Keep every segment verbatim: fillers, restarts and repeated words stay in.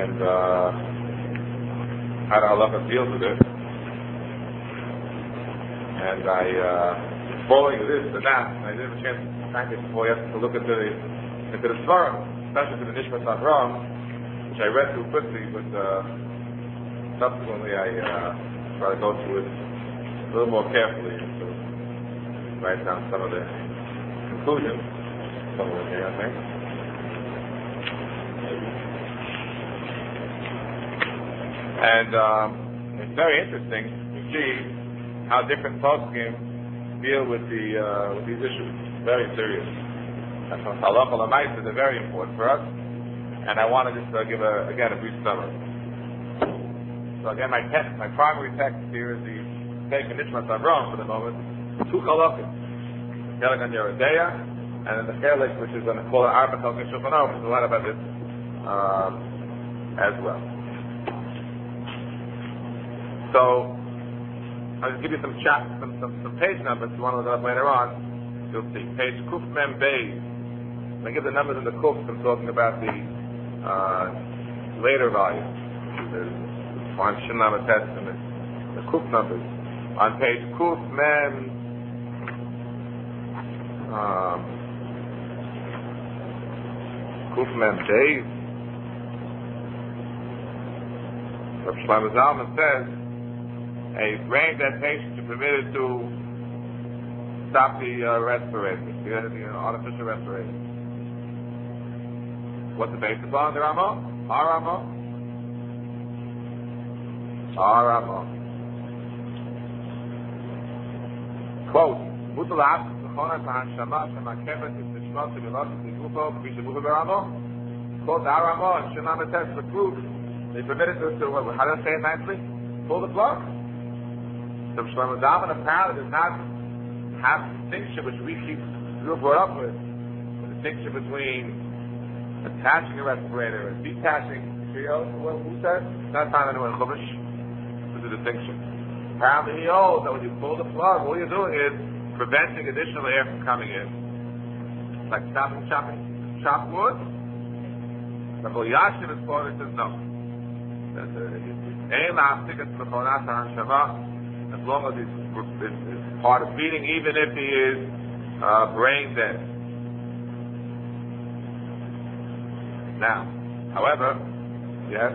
and uh, how the halacha deals with it. And I, uh, following this and that, and I didn't have a chance to thank it before yesterday to look into the, into the Svarim, especially to the Nishmas Avram, which I read through quickly, but uh, subsequently I uh, try to go through it a little more carefully and to write down some of the conclusions. Some of it here, I think. And um, it's very interesting to see how different poskim deal with the uh, with these issues. Very serious. And from halacha l'maisa, they're very important for us. And I want to just uh, give a, again a brief summary. So again, my text, my primary text here is the Take and Nishmas Avram for the moment. Two halakas, Chelik on Yeridea, and then the Chelik, which is on the called Arba Chalkei Shulchan Aruch. There's a lot about this um, as well. So I'll just give you some chat, some, some, some page numbers. If you want to look it up later on, you'll see page Kuf Mem Beis. I give the numbers in the Kuf. I'm talking about the uh, later volume. There's on Shinam Testament, the Kuf numbers. On page Kuf Mem um, Kuf Mem Beis, Rav Shlomo Zalman says a brain dead patient is permitted to stop the uh, respiration, the, the artificial respiration. What's the basis on the Rama? Our Rama? Our Rama. Quote, Mutalat, Zechona Tahanshama, Shemakevet, Tishmot, Tishmot, Tishmot, Tishmot, Tishmot, quote, our Rama, and Shema Metes, the proof, they permitted us to, how do I say it nicely? Pull the plug. So Shlomo Zalman apparently does not have the distinction which we keep we were brought up with, the distinction between attaching a respirator and detaching. Well, who said? It's not found anywhere in Chumash. There's a distinction. Apparently he holds that when you pull the plug, all you're doing is preventing additional air from coming in. It's like stopping chopping chop wood. The Yashiv is quoted says no. That's a as long as he's, he's part of feeding, even if he is uh, brain dead. Now, however, yes?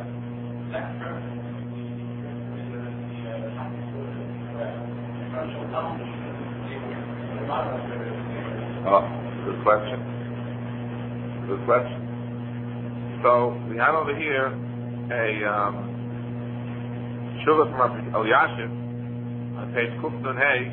Oh, good question. Good question. So, we have over here a um, shuvah from Elyashiv, on page Kufnun Hay,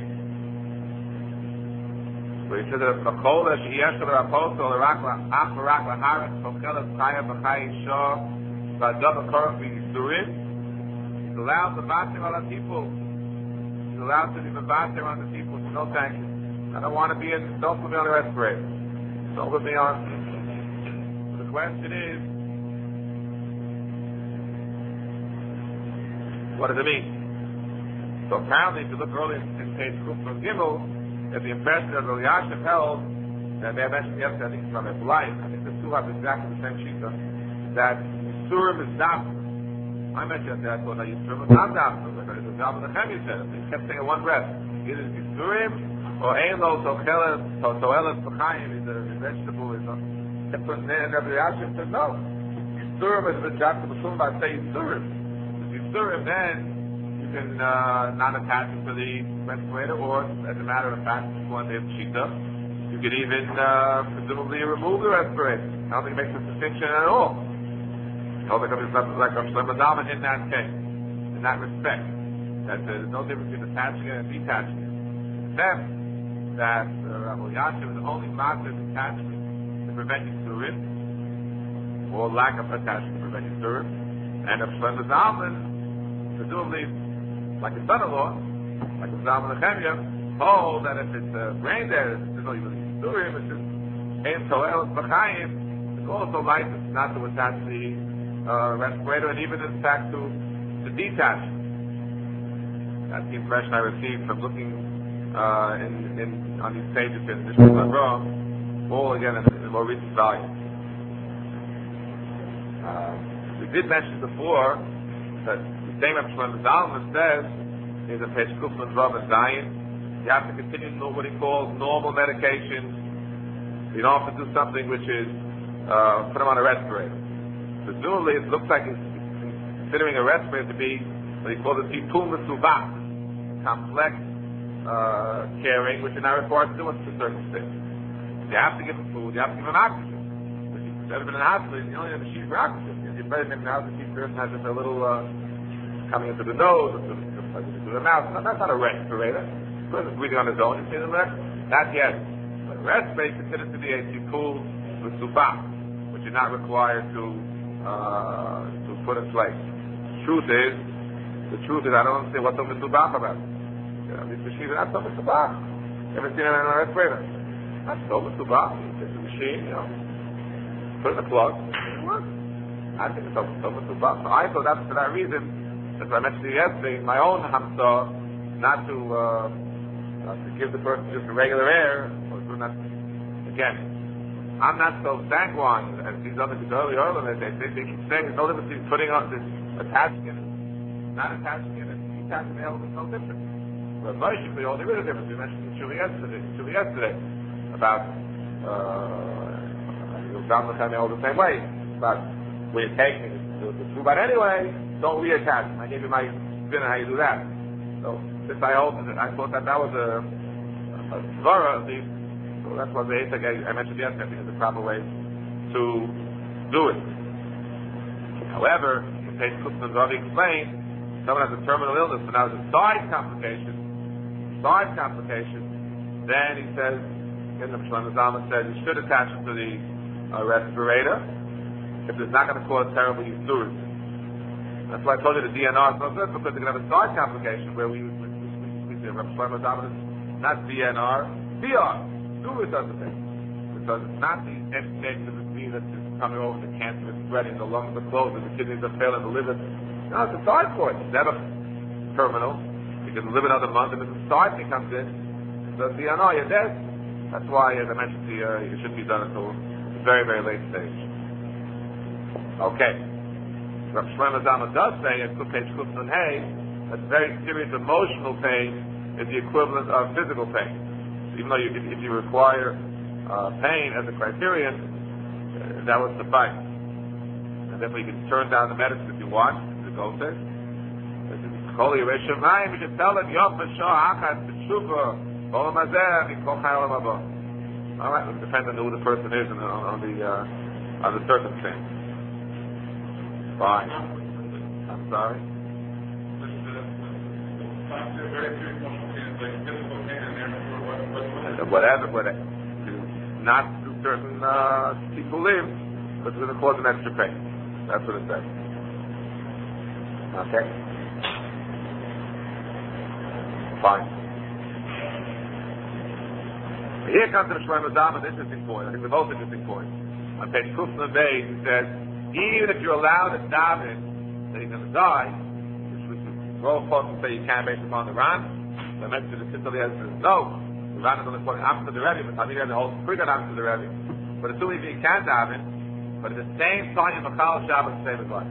where he says that Chachol sheyesh l'rapotol l'rakla ach l'rakla haaretz chochelet chaya b'chai shah v'adav ha'korach v'yisurim. He's allowed to vater on the people. He's allowed to be vater on the people. So no thank you. I don't want to be in. Don't put me on the respirator. Don't put me on. So the question is, what does it mean? So apparently, if you look early in, in page Kuf from Gimel, that the impression that Elyashiv held, that they mentioned yesterday, I think from his life, I think the two have exactly the same shita, that Yisurim is not. I mentioned that I thought that Yisurim is not not. It was Al Menachem you said. He kept saying in one breath, either Yisurim or Eilo Tochelet Tochelet B'chaim is a vegetable. Is a kept on there, and Rabbi Elyashiv said no. Yisurim is the job to B'chum by say Yisurim. Yisurim then. You can uh, not attach it to the respirator, or as a matter of fact, one day of Shita, you can even uh, presumably remove the respirator. I don't think it makes a distinction at all. I don't think it's something like Rav Shlomo Zalman in that case, in that respect. That uh, there's no difference between attaching it and detaching it. Except that uh, Rav Elyashiv is the only master of attachment to prevent Yisurim, or lack of attachment to prevent Yisurim. And Rav Shlomo Zalman, presumably, like his son-in-law, like his Zalman Nechemia, hold that if it's uh, brain dead, there's no even Yisurim, it's just Ein Toel B'chaim, it's also licensed not to attach the uh, respirator, and even in fact to, to detach. That's the impression I received from looking uh, in, in on these pages in Nishmas Avram, all again in, in more recent volumes. Uh, We did mention before that the same Rav Shlomo Zalman says is a page Kufman Rav and Zion. You have to continue to know what he calls normal medications. You don't have to do something which is uh, put him on a respirator. Presumably, it looks like he's considering a respirator to be what he calls a tipul mesubach, complex uh, caring, which you're not required to do under the circumstances. You have to give him food. You have to give him oxygen. If you've ever been in a hospital, you only have a sheet for oxygen. You're better than now the sheet person has just a little uh, coming into the nose, or to, to, to the mouth. No, that's not a respirator. The person's breathing on his own. You see the rest? Not yet. But respirator is considered to be a tipul mesubach, which you're not required to uh, to put in place. Truth is, the truth is, I don't understand what's so mesubach about it. You know, these machines are not so mesubach. You ever seen it on a respirator? Not so mesubach. It's a machine, you know. Put in a plug, it works. I think it's so, so mesubach. So I thought that's for that reason, as I mentioned to you yesterday, my own hamsa, not to uh, uh, to give the person just a regular air, or do not. Again, I'm not so sanguine as these other early early. They, they, they keep saying there's no difference between putting on this, attaching it, not attaching it, and detaching the element is no different. But Moshe, for all there is a difference. We mentioned the Shuli yesterday, Shuli yesterday about you'll sound all the same way. But when you're taking the, the food, but anyway, don't reattach it. I gave you my spin on how you do that. So since I hold it, I thought that that was a a svara, the so that's what the Eitzak I mentioned yesterday. I think is the proper way to do it. However, the Pei Kufman already explained, someone has a terminal illness, so now there's a side complication, side complication, then he says, again, the Shlomo Zalman says, you should attach it to the uh, respirator if it's not going to cause terrible use. That's why I told you the D N R is no good, because they're going to have a side complication where we, we, we, we say, Shlomo Zalman is not D N R, D R. Surah does the thing. Because it's not the education of the disease that's just coming over, the cancer is spreading, the lungs are closing, the kidneys are failing, the liver. No, it's a side for it. It's never terminal. You can live another month, and if the side thing comes in, it says, yeah, no, you're dead. That's why, as I mentioned to you, uh, it shouldn't be done until a very, very late stage. Okay. Rav Shlomo Zalman does say, in page Kufman Hay, that very serious emotional pain is the equivalent of physical pain. Even though you, if, if you require uh, pain as a criterion, uh, that would suffice. And therefore you can turn down the medicine if you want, to go there. Holy Reshamayim, you should tell them, Yom B'Shah Achad B'Tshuva, Olam Hazeh, Mikol Chai Olam Haba. All right, it depends on who the person is and on, on the uh, on the circumstance. Fine. I'm sorry. Whatever, whatever. Not to certain uh, people live, but it's going to cause an extra pain. That's what it says. Okay? Fine. Here comes the Shlomo Zalman, an interesting point. I think the most interesting point. On page Kufman Bay, he says, even if you're allowed to daven that he's going to die, which was the role of say you can't based upon the Ran, I mentioned the Sintel says, no. The Ran is only quoting after the Rebbe, but Talmid Rebbe holds free that after the Rebbe. But assuming you can daven, but at the same time in Machal Shabbat to save his life.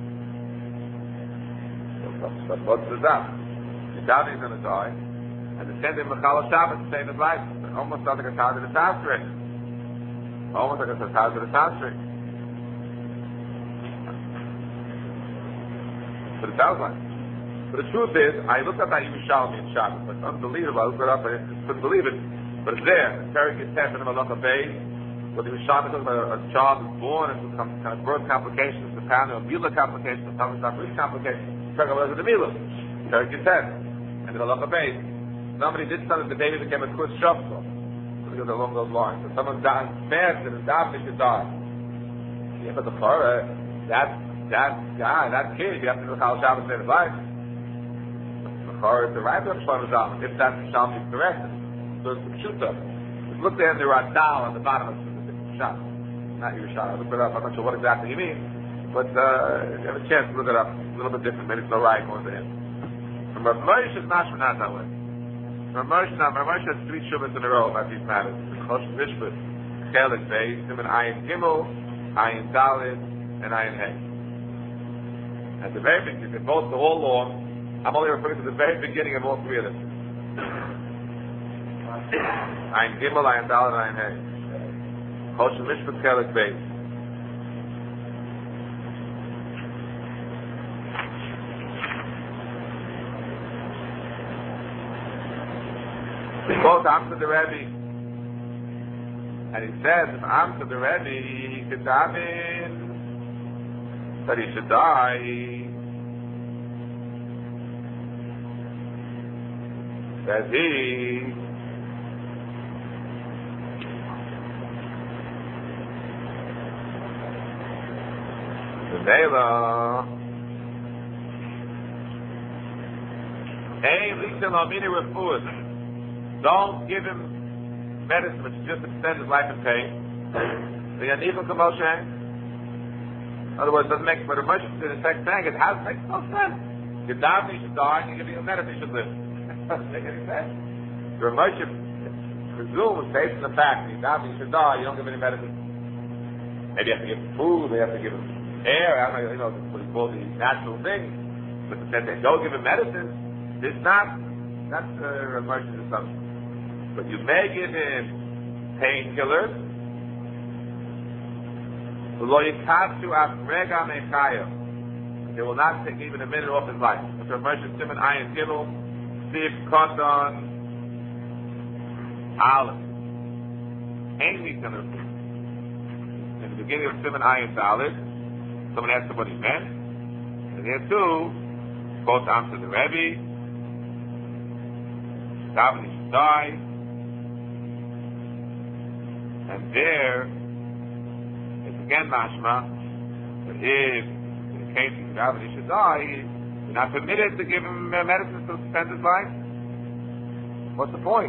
But what's the daven? The daven is going to die, and the same in Machal Shabbat to save his life. It's almost like a Taz of the Tazri. Almost like a Taz of the Tazri. But it sounds like. But the truth is, I looked up that Yerushalmi in Shabbos. It's unbelievable. I looked it up and I just couldn't believe it. But it's there. It's very good test in the Malacha Bay. What the Yerushalmi talks about, a child is born and some kind of birth complications, the pound of Mila complications, the pound of complications, the the Mila. Very good test. And the Malacha Bay. Somebody did something, the baby became a Kus Shofto. Because along those lines. So someone died fast and his davening could die. Yeah, but the Torah, that, that guy, that kid, you have to do Chal Shabbos to save his life. Or the right of Shlomo Zalman, if that Shalom is correct. So it's the Pshuta. Look there in the Radal on the bottom of the shot. Not your shot. I looked it up. I'm not sure what exactly you mean. But uh, if you have a chance to look it up, it's a little bit different. Maybe it's no right going to him. From Rav Moshe is not not that way. From Rav Moshe, now, Rav Moshe has three Shuvas in a row about these matters. The Chosh Mishpat, Chelik Beis, Simon Ayin Gimel, Ayin Dalid, and Ayin Hey. At the very beginning, if both the whole law, I'm only referring to the very beginning of all three of them. Ein Gimel, Ein Dal, and Ein Hey. Choshen Mishpat Chelik Beis. They both answer the Rebbe. And he says, if answer the Rebbe, he could daven that he should die. Says he, the Nela, hey, Lisa Lamini Refuah. Don't give him medicine which just extends his life in pain. The Yanivim Kamoshe. In other words, it doesn't make, but a merchant in the text saying it has makes no sense. Your davening should die, and you're giving him medicine he should live. Doesn't make any sense. Your merchant presumes based on the fact that your davening should die, you don't give any medicine. Maybe you have to give him food, maybe you have to give him air, I don't know, you know, what is called the natural thing. But the fact that don't give him medicine, it's not, that's uh, a merchant's assumption. But you may give him painkillers. They will not take even a minute off his life. After merchant Simon Ayin Gimel, Sif Koton Aleph. Ain't gonna in the beginning of Simon Ayin Aleph, someone asked him what he meant. And here too, both answer the Rebbe. David should die. And there, it's again mashma, that if, in the case of David, he should die, you're not permitted to give him uh, medicine to suspend his life. What's the point?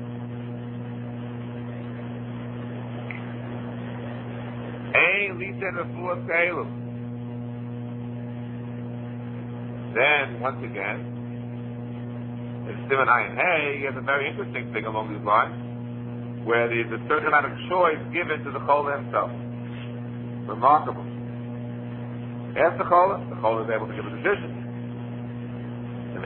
Then, once again, in Simon Ayin Hey, he has a very interesting thing along these lines, where there's a certain amount of choice given to the Chola himself. Remarkable. Ask the Chola, the Chola is able to give a decision. But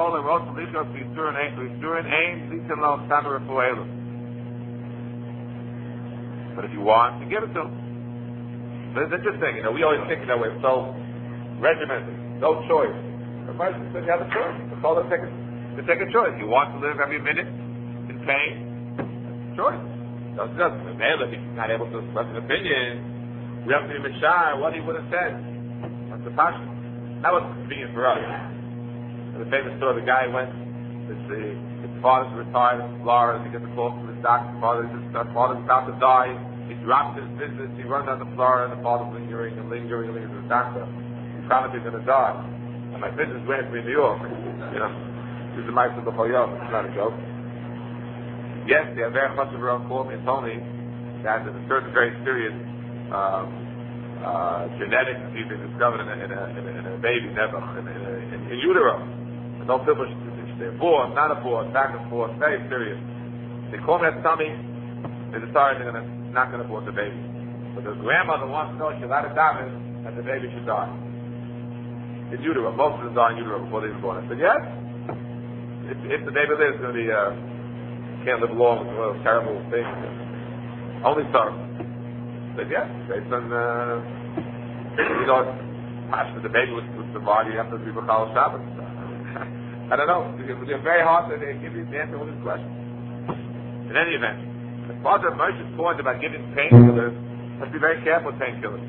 if you want, you give it to him. But it's interesting, you know, we always think that we're so regimented, no choice. The person said you have a choice. The Chola take a, to take a choice. You want to live every minute in pain? Choice. So it doesn't. If he's not able to express an opinion, we have to be Mishar, what he would have said. That's the passion. That was convenient for us. And the famous story, the guy went, his, his father's retired in Florida, he gets a call from his doctor, his father, his father's about to die, he dropped his business, he runs down the floor, and the father's lingering and lingering and lingering to the doctor. He promised he's going to die. And my business went to New York. You know, this is the mice of the Choyot, it's not a joke. Yes, they are very much of their own called me and told me that there's a certain very serious um, uh, genetics being discovered in a, in a, in a, in a baby, never, in, in, in, in utero. And don't feel much, they're born, not a born, back and forth, very serious. They call me at tummy, they decided they're gonna, not going to abort the baby. But the grandmother wants to know she's allowed to daven that the baby should die. In utero, most of them die in utero before they're born. I said, yes, if, if the baby lives, it's going to be, uh, can't live long with one of those terrible things. Only sorrow. Said yes, based on uh, you know, after the baby was survived, you have to be B'chal Shabbat. I don't know. It's very hard to give you the answer to this question. In any event, as far as Moshe's point about giving painkillers, let's be very careful with painkillers.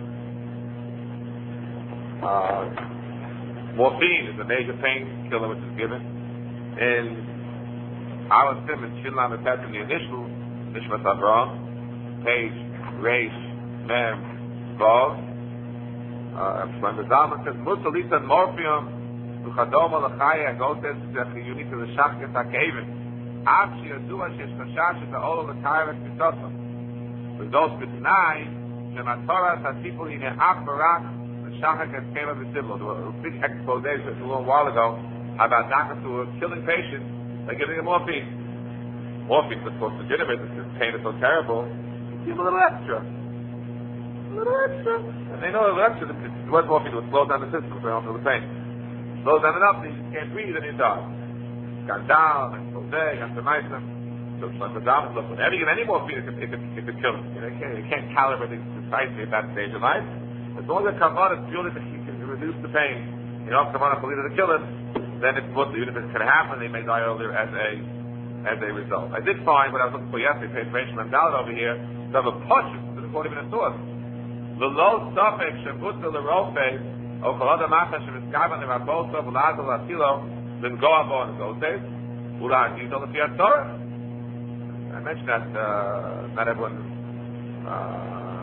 Uh, morphine is a major painkiller which is given. And our Simon, Shinlam and Pet in the initial Nishmat Avraham, page Reish Mem Vav. When the Zalman says Musalisa Morphium Uchadoma Lachaya Gotes Chiyuni to the Shachket HaKevin Avshi Yadua Shesh Chashash the Olo L'Tayrak Mitzosam with those B'tnai Shematorah Tatipu Hine Achbarak the Shachket Keva B'Siblo. There was a big expose just a little while ago about doctors who were killing patients by giving him morphine. Morphine is of course legitimate because the pain is so terrible. Give him a little extra. A little extra. And they know a little extra. It's worth more for you to slow down the system so they don't feel the pain. Slow down enough so you can't breathe and you die. Got down, and so there, got the nice so the down look. Whenever you give any more feed, it could, it could, it could kill it. You know, you can't, you can't calibrate it precisely at that stage of life. As long as the kavanah is purely to, to reduce the pain, you know, if kavanah believe to kill it, then it's what even if it could happen, they may die earlier as a as a result. I did find what I was looking for yesterday, page Rachel and Dalit over here, to have a push, there's not even a source. The low suffix, Shabutza L'Rofe, O Kolada Macha, Shemiskavan, Rabosa, V'Lazal, Asilo, then go up on those days, Ula Agizel, the Fiat Torah. I mentioned that uh, not everyone uh,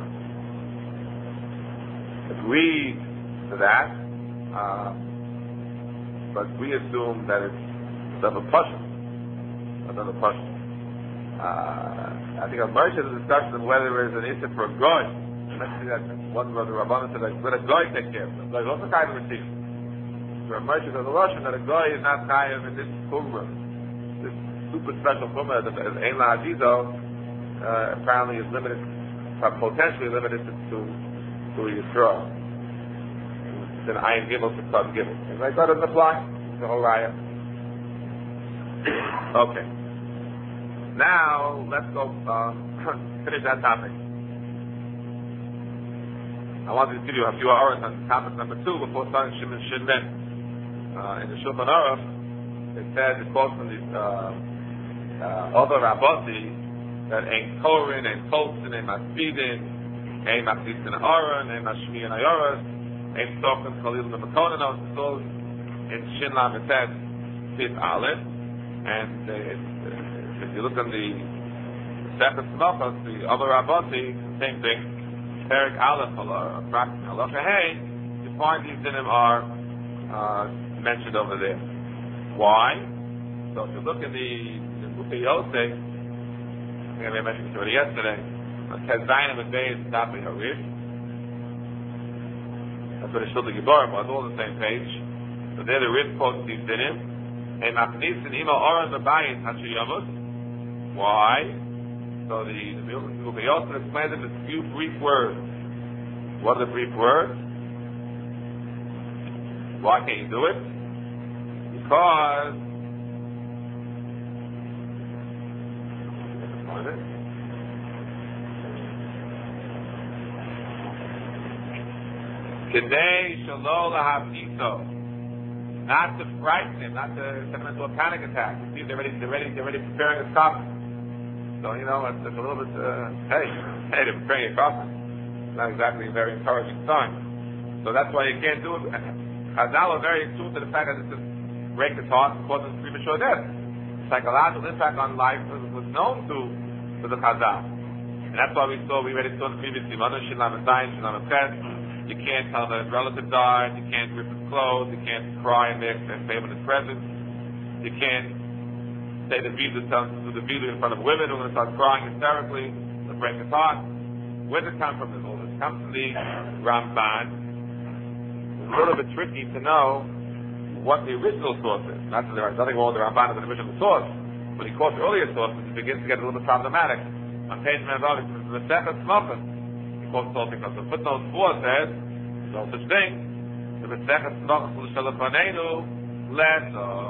agreed to that, uh, but we assume that it's of a push. Another question. Uh, I think I've mentioned the discussion of whether there is an issue for a goy. I mentioned that one of the Rabbanan said, like, let a goy take care of it. A goy is also kind of receive. There are mentions of the Russian that a goy is not kind of in this kumra, this super special kumra that is Ein La Azizo, uh, apparently is limited, potentially limited to to Yisrael. Then Ayin Gimel to Tzad Gimel. And like that doesn't apply to the whole raya. Okay. Now let's go um, finish that topic. I wanted to give you a few hours on topic number two before starting Shimon Shinmen. Uh, in the Shulchan Aruch, it says, it quotes from the uh, uh, other Rabboti that ain't Korin, ain't Tolson, ain't Maspidin, ain't Machzitzin Aron, ain't Mashmi and Ayoras, ain't Sofen Khalil and Makonanos. It's all in Shin Lam, it says, Pit Aleph. And uh, it, uh, if you look on the Sefer Tzmachos, the other Rabboti, same thing, Perik Aleph, Halacha Hey, you find these dinim are uh, mentioned over there. Why? So if you look in the Ukei Yosef, I think I mentioned this already yesterday, Kezayim and Beis Tapi Harish, that's what the Shulchan Gibor was, all on the same page. So there the Riv quotes these dinim. And Machnis and Imo Oran Babayis Hashiyavos. Why? So the the Yosef explains it in a few brief words. What are the brief words? Why can't you do it? Because Kedei Shalol Lahavnito. Not to frighten him, not to send him into a panic attack. You see, they're ready, they're ready, they're ready preparing a coffin. So, you know, it's, it's a little bit, uh, hey, hey, they're preparing a coffin. It's not exactly a very encouraging sign. So that's why you can't do it. Chazal are very attuned to the fact that this break his heart and causes premature death. Psychological impact on life was, was known to, to the Chazal. And that's why we saw, we read it on the previous Simon, Shinlam Zayin, Shinlam Ches. You can't tell that his relative died. You can't rip his clothes. You can't cry and make and pay him his presents. You can't say the Vita, do the Vita in front of women who are going to start crying hysterically to break his heart. Where does it come from? This all this comes from the Ramban. It's a little bit tricky to know what the original source is. Not that there is nothing wrong with the Ramban as an original source. When he quotes earlier sources, it begins to get a little bit problematic. On page Menvav, it's the Sefer Tzmachos. Because the footnote four says, no such thing. The Masechet Tzmachos L'Shalafanenu less.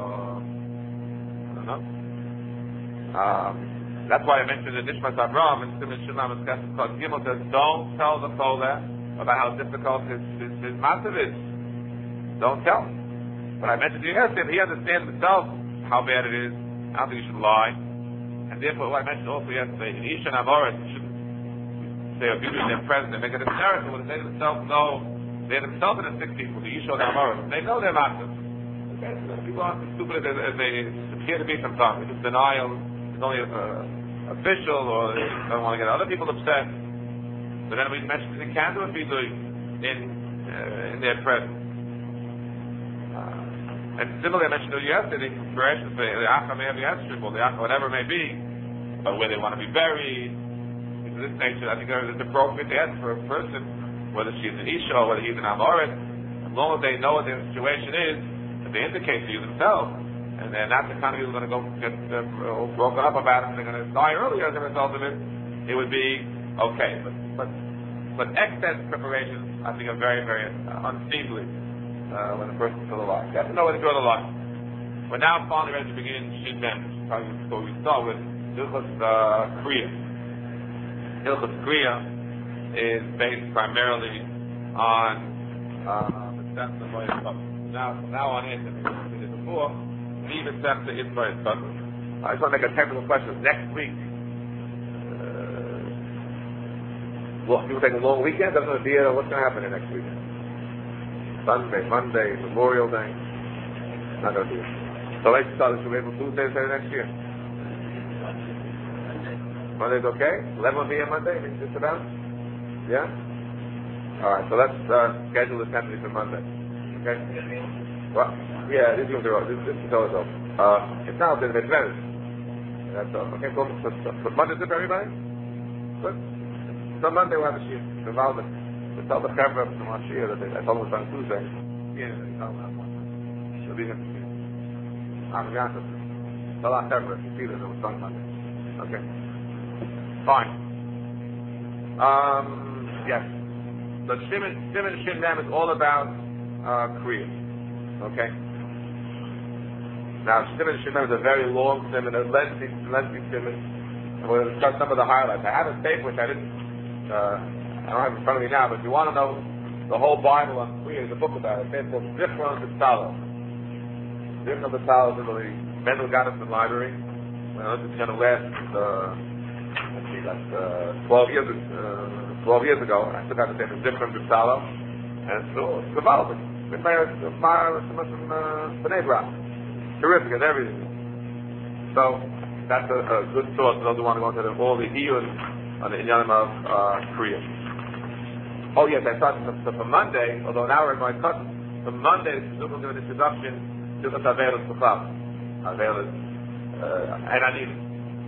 I don't know. Um, that's why I mentioned in Nishmas Avraham and Siman Shinam and Tzad Gimel says, don't tell the Tola about how difficult his his, his massive is. Don't tell. But I mentioned to you yesterday, if he understands himself how bad it is, I don't think you should lie. And therefore, what I mentioned also yesterday, in Isha and Amoris, you should say abuse their presence, they make it a narrative, when they themselves know, they themselves are the sick people, the Yishon and Amorim, they know they're massive. Okay? So people aren't as stupid as, as they appear to be sometimes. It's just denial, it's only a, uh, official, or they don't want to get other people upset. But then we mentioned they can do a video in, uh, in their presence. Uh, and similarly, I mentioned to you yesterday, for instance, the Acha may have the answer, or the Acha, whatever it may be, but where they want to be buried, this nature, I think it's appropriate to ask for a person, whether she's an Isha or whether he's an Amorit, as long as they know what their situation is, and they indicate to you themselves, and they're not the kind of people who are going to go get uh, broken up about it, and they're going to die earlier as a result of it, it would be okay. But, but But excess preparations, I think, are very, very uh, unseemly uh, when a person's still alive. You have to know where to draw the line. We're now finally ready to begin Shin Mem. So we start with Hilchos uh, Kriya. Hilchos Kriya is based primarily on uh, the steps of Moed Katan. Now, from now on in, as we did before, the steps is Moed Katan. I just want to make a technical question. Next week, well, people take a long weekend. That's going to be uh, what's going to happen in next weekend. Sunday, Monday, Memorial Day. Not going to be it. So let's start. Should we able Tuesday, Saturday next year? Monday's okay. eleven will be on Monday. Just about. Yeah. All right. So let's uh, schedule the assembly for Monday. Okay. Well, yeah. This is going to go. This is tell us all. Uh, it's now been a bit better. That's all. Okay. So, so, so, so Monday's good for everybody. Good. So Monday we'll have a shir. The Valdik. We tell the Chevra from our shir that they, I told them on Tuesday. Yeah, they tell them that one. They'll be here for shir. I'm going to tell our Chevra. You see that it was done Monday. Okay. Fine. Um, yes. So Shimon, Shimon Shin Mem is all about uh, Kriya. Okay. Now Shimon Shin Mem is a very long Shimon, a lengthy, lengthy Shimon. And we'll discuss some of the highlights. I have a tape which I didn't Uh, I don't have it in front of me now, but if you want to know the whole Bible on Kriya, there's a book about it. It's called Zichron B'Tzalel. Zichron B'Tzalel is in the Mendel Gottesman Library. Well, it's going to last, uh, let's see, that's uh, twelve years, uh, twelve years ago. I took out the name of Zichron B'Tzalel, and it's still it's developing. It's from B'nai Brak. Terrific and everything. So that's a, a good source for those who want to go into the, all the Iyun on the Inyanim of uh, Kriya. Oh yes, I thought so, so for Monday, although now we're in Moed Katan, for Monday, we're going to give an introduction to the Avelis B'Chav. Avelis, and I need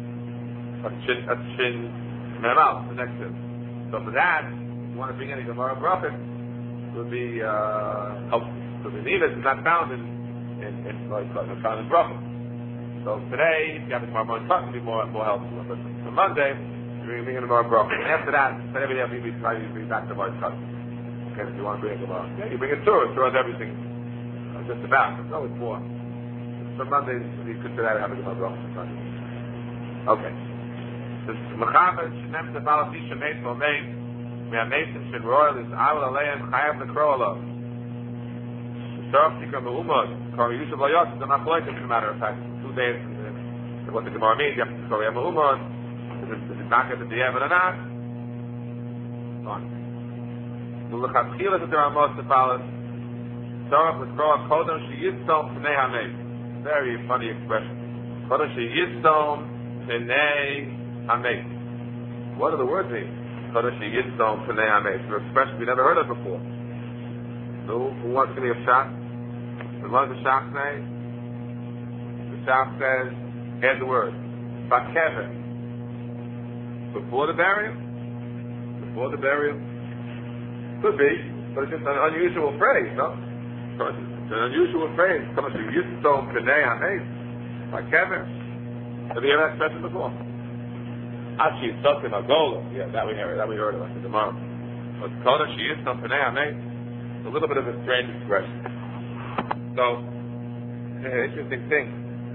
a Shin Memal, the next one. So for that, if you want to bring any Gemara Brachot, it would be uh, helpful. So the Nevis is not found in in in Moed Katan, it's found in Brachot. So today, if you have a Gemara Moed Katan, it would be more more helpful. But for Monday, you're bringing a Gemara Brachot. And after that, then every day we be trying to bring back the Moed Katan. Okay, if you want to bring a Gemara, yeah, you bring a Torah. Torah is everything. Uh, just about. There's always more. So Monday, you consider that having a Gemara Brachot. Okay. This Mechaber Shnem Tefal Tisha Meis Vol Meis Me'amesim Shin Royal is Awel Aleim Chayav Nekro Olav. Sharf Tikra Me'umod Kari Yusuf Layot is a Machloek, as a matter of fact. Two days and what the Gemara means, you have to Kari Me'umod. Is it back at the Diavad or not? Fine. We'll look at Chilas at the Ramos Tefalis. Sarach with Kroah Kodom Sheyistom Pnei HaMeis. Very funny expression. Kodom Sheyistom Pnei HaMeis. What do the words mean? Kodom Sheyistom Pnei HaMeis. It's an expression we never heard of before. So, who wants to give me a shot? What does the shot say? The shot says, here's the word. Bakevet. Before the burial? Before the burial? Could be, but it's just an unusual phrase, no? It's an unusual phrase. Coming to Yistom Pnei HaMeis. Like Kevin. Have you heard that expression before? Actually, it's something Agola. Yeah, that we heard, that we heard about it tomorrow. But Kodesh Yistom Pnei HaMeis. It's a little bit of a strange expression. So, an interesting thing.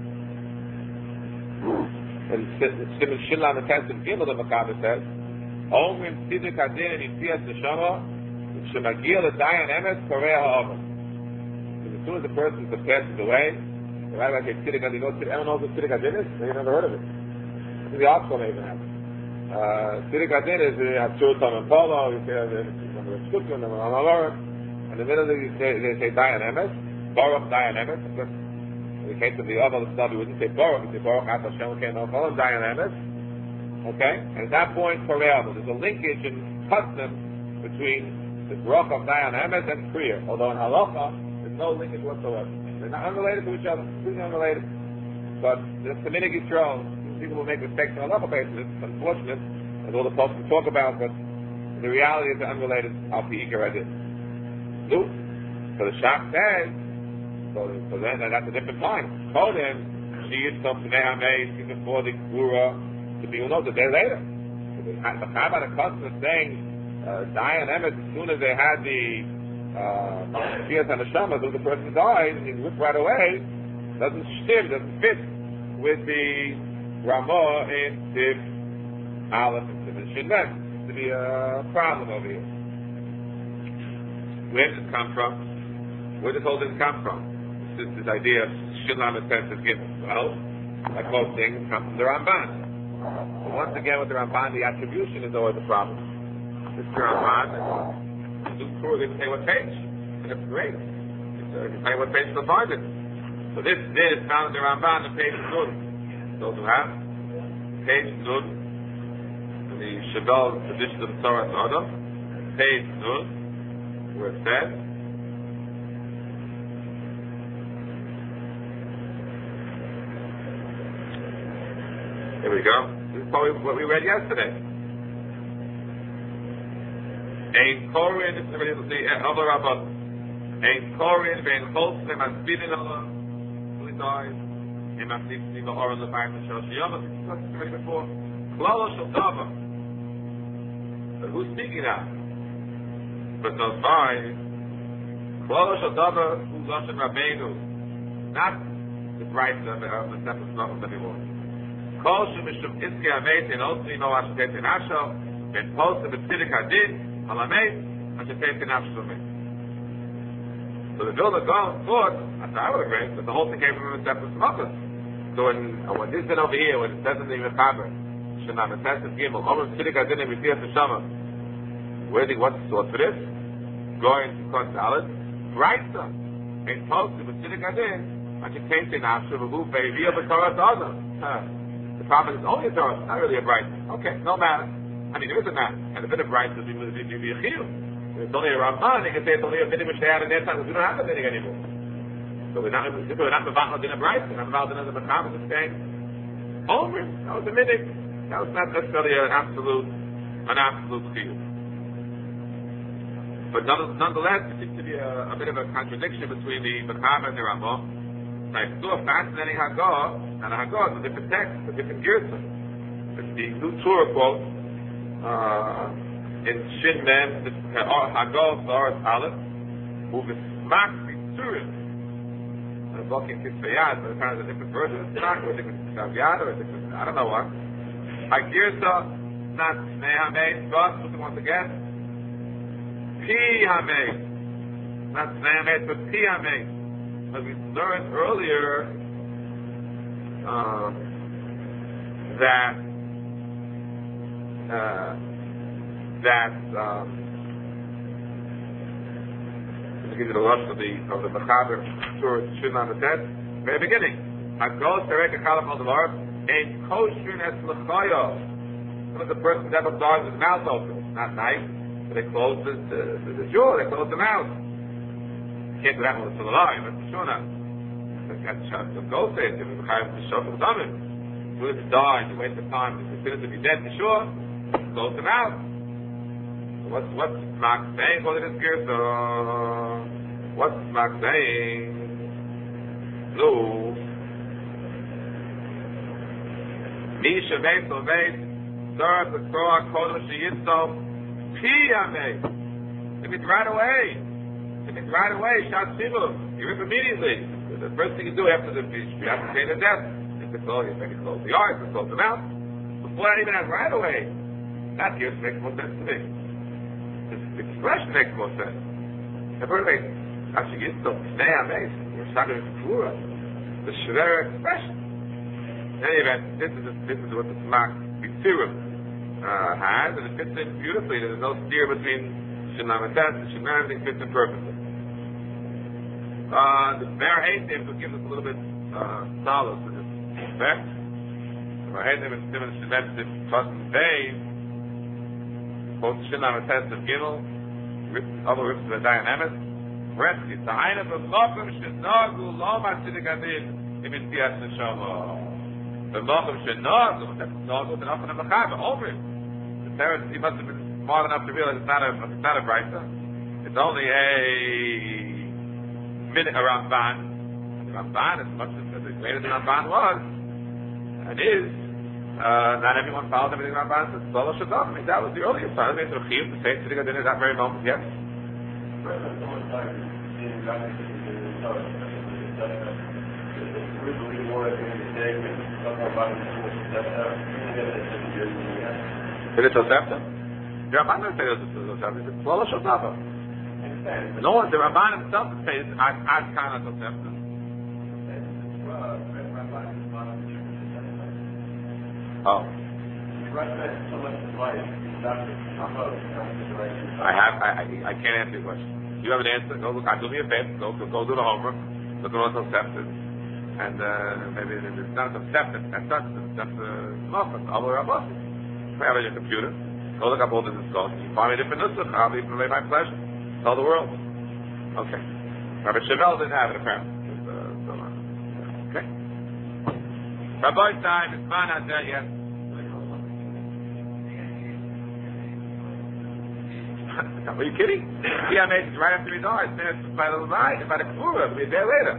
And Shimon Shillan the tenth and Gimel the Mechaber says, Omrim Tzidik Hadin and Yitzias Neshama Shemagil the Dayan Emes Korei HaOmer. As soon as the person passes away, the rabbi says Tzidik Hadin. Anyone knows what Tzidik Hadin is? Maybe you've never heard of it. This is the opposite may even happen. Tzidik Hadin is you have Shur Tom and Polo, you say number of Shtukim, number of Amarim. In the middle they say they say Dayan Emes, Baruch Dayan Emes. In the case of the other stuff, we wouldn't say Baruch, we say Baruch At Hashem Kein Ochol and Dayan Emes. Okay? And at that point, forever, there's a linkage in custom between the Baruch of Dayan Emes and Kriya. Although in Halacha, there's no linkage whatsoever. They're not unrelated to each other, completely unrelated. But the Semitic Yisrael, people will make mistakes on a Halacha basis. It's unfortunate, as all the folks can talk about, but the reality is they're unrelated. Al Pi Ikar Adin. No. So the Shach says, So, so then that's a different time. Told him, she is something even before the Gura to be known a day later. The Chabad custom is saying uh, Dayan Emes, as soon as they had the Machshias and the Shamas, if the person dies, and he whipped right away, doesn't shtim, doesn't fit with the Ramah in Tiv Aleph and Tiv and Shin Mem. To be a problem over here. Where did this come from? Where does all this come from? This, this idea of Shin Lam and Tet is given. Well, like most things, it comes from the Ramban. But once again, with the Ramban, the attribution is always a problem. This is the Ramban, and Luke didn't say what page. And it's great. It's, uh, you can tell you what page to find it. So this is found in the Ramban, the page of Nun. Those who have page Nun, the Shabbat tradition of the Torah Adam, page Nun, where it says, here we go. This is probably what we read yesterday. Ein Korin, this is the other Rabbah. Ein Korin, Vein Cholz, Vein Masbidin Allah, who he dies, Vein Masbidin Allah, Oren Lebayim, Shal Shiyama, this is what we read before. Klalo Shal Dava. But who's speaking now? But those five, Klalo Shal Dava, who's Lashon Rabbeinu, not the bright of the Sefer Tzlachos anymore. Kol Shemishum Iski Amet, and also you know Ashet in Ashel, and Post of the Tzidik Hadid, Alamet, Ashet in Ashel. So the Vilna Gaon thought, that's how I would agree, but the whole thing came from the Sefer Tzlachos. So when, when this is over here, when it says in the Mechaber, Shanam, it says in Gimel, Omer Tzidik Hadid and Mithiyas Neshama, where do you want to source for this? Going to Kos Dalet, Brayta, and Post of the Tzidik Hadid, Ashet in Ashel, V'hu Ve'iviyah B'Torah Ta'adam. The problem is only a Torah, not really a bright. Okay, no matter. I mean, there is a matter. And a bit of bright would be a chiyuv. It's only a Ramban, they can say it's only a minig which they had in their time, because we don't have a minig anymore. So we're not, we're not mevatel in a bright, we're not mevatel in a mecham, it's saying, Omer, that was a minig. That was not necessarily an absolute, an absolute chiyuv. But nonetheless, there seems to be a, a bit of a contradiction between the mecham and the Ramban. Like, it's still a fascinating Haggadah, and a Haggadah is a different text, a different Girsa. It's the new Torah quote uh, in Shin Mem, the Haggadah Zoras Aleph, Uvismak B'Tzurim. And it's looking at Kitzvayad, but apparently it's a different version of Tznak, or a different Kitzvayad, or a different, I don't know what. A Girsa, not Snei HaMeis, but, once again, Pi HaMeis. Not Snei HaMeis, but Pi HaMeis. As we learned earlier, um, that uh, that um, let me give you the lust of the of the Mechaber Surah Shinam Tet. Very beginning, Hagos Terek Echalach Al Devar Ein Kosher Es L'Chayo. When the person ever dies with his mouth open, not nice, but they close the the, the, the jaw, they close the mouth. Can't do that when it's still alive, that's for sure not. That's the goal says, if it's chayav to show from David. When it's died, you waste of time, it's considered to be dead for sure, close them out. So what's, what's Smak saying? Well, it is clear, so what's Smak saying? Lu. Misha Meis Omeis, Zara Petroa Kodom Sheyitzo, Pi Amei. It means right away. It means right away, Shat Shimon. You rip immediately. The first thing you do after the fish, you have to pay the death. You have to close, you have to close the eyes, you have to close the mouth. Before that even has right away. That here makes more sense to me. This expression makes more sense. I've heard of it. Actually, it's the Snei HaMeis, or Shagar Kura. The Shver expression. In any event, this is, a, this is what the Smak B'Tzurim uh, has, and it fits in beautifully. There's no steer between Shinam and Tet, Shinam, everything fits in perfectly. Uh, the Ber Heitim will give us a little bit uh, solace in this respect. The Ber Heitim and Simon Shemet Sif Tzvasn Beis, both Shinam and Tet of Gimel, other rips of Dayan Emes, Rescue, the Ein of the Mokum Shenagu Loma Tzidik Hadid, Imitias Neshama. The Mokum Shenagu, that's Nagu, the Nafan of Mechaber, over it. The parents, he must have been smart enough to realize it's not a, it's not a Brayta. It's only a minute, a Ramban. The Ramban, as much as, as great as the Ramban was, and is, Uh, not everyone follows everything Ramban says. Lolo Shadach. I mean, that was the earliest time. It made it a chiyuv to say sitting at dinner at that very moment. Yes. Did it Tosefta? The Ramban doesn't say Tosefta. It's Lolo Shadach. No one, the Ramban himself says Ad Kana Tosefta. Oh. I have. I, I. I can't answer your question. You have an answer. Go look. I do me a favor. Go. Go, go do the homework. Look at all those accepted, and uh, maybe it's not accepted. That's not. That's the office. I'll wear a bus. If I have it on your computer, go look up all the discussions. You find me a different nusach. I'll be for my pleasure. Tell the world. Okay. Rabbi Chevelle didn't have it apparently. Uh, so, uh, okay. Rabbi time is fine out there yet. Are you kidding? Yeah, made it right after he died. Finished by the night, by the Kfura. It'll be a day later.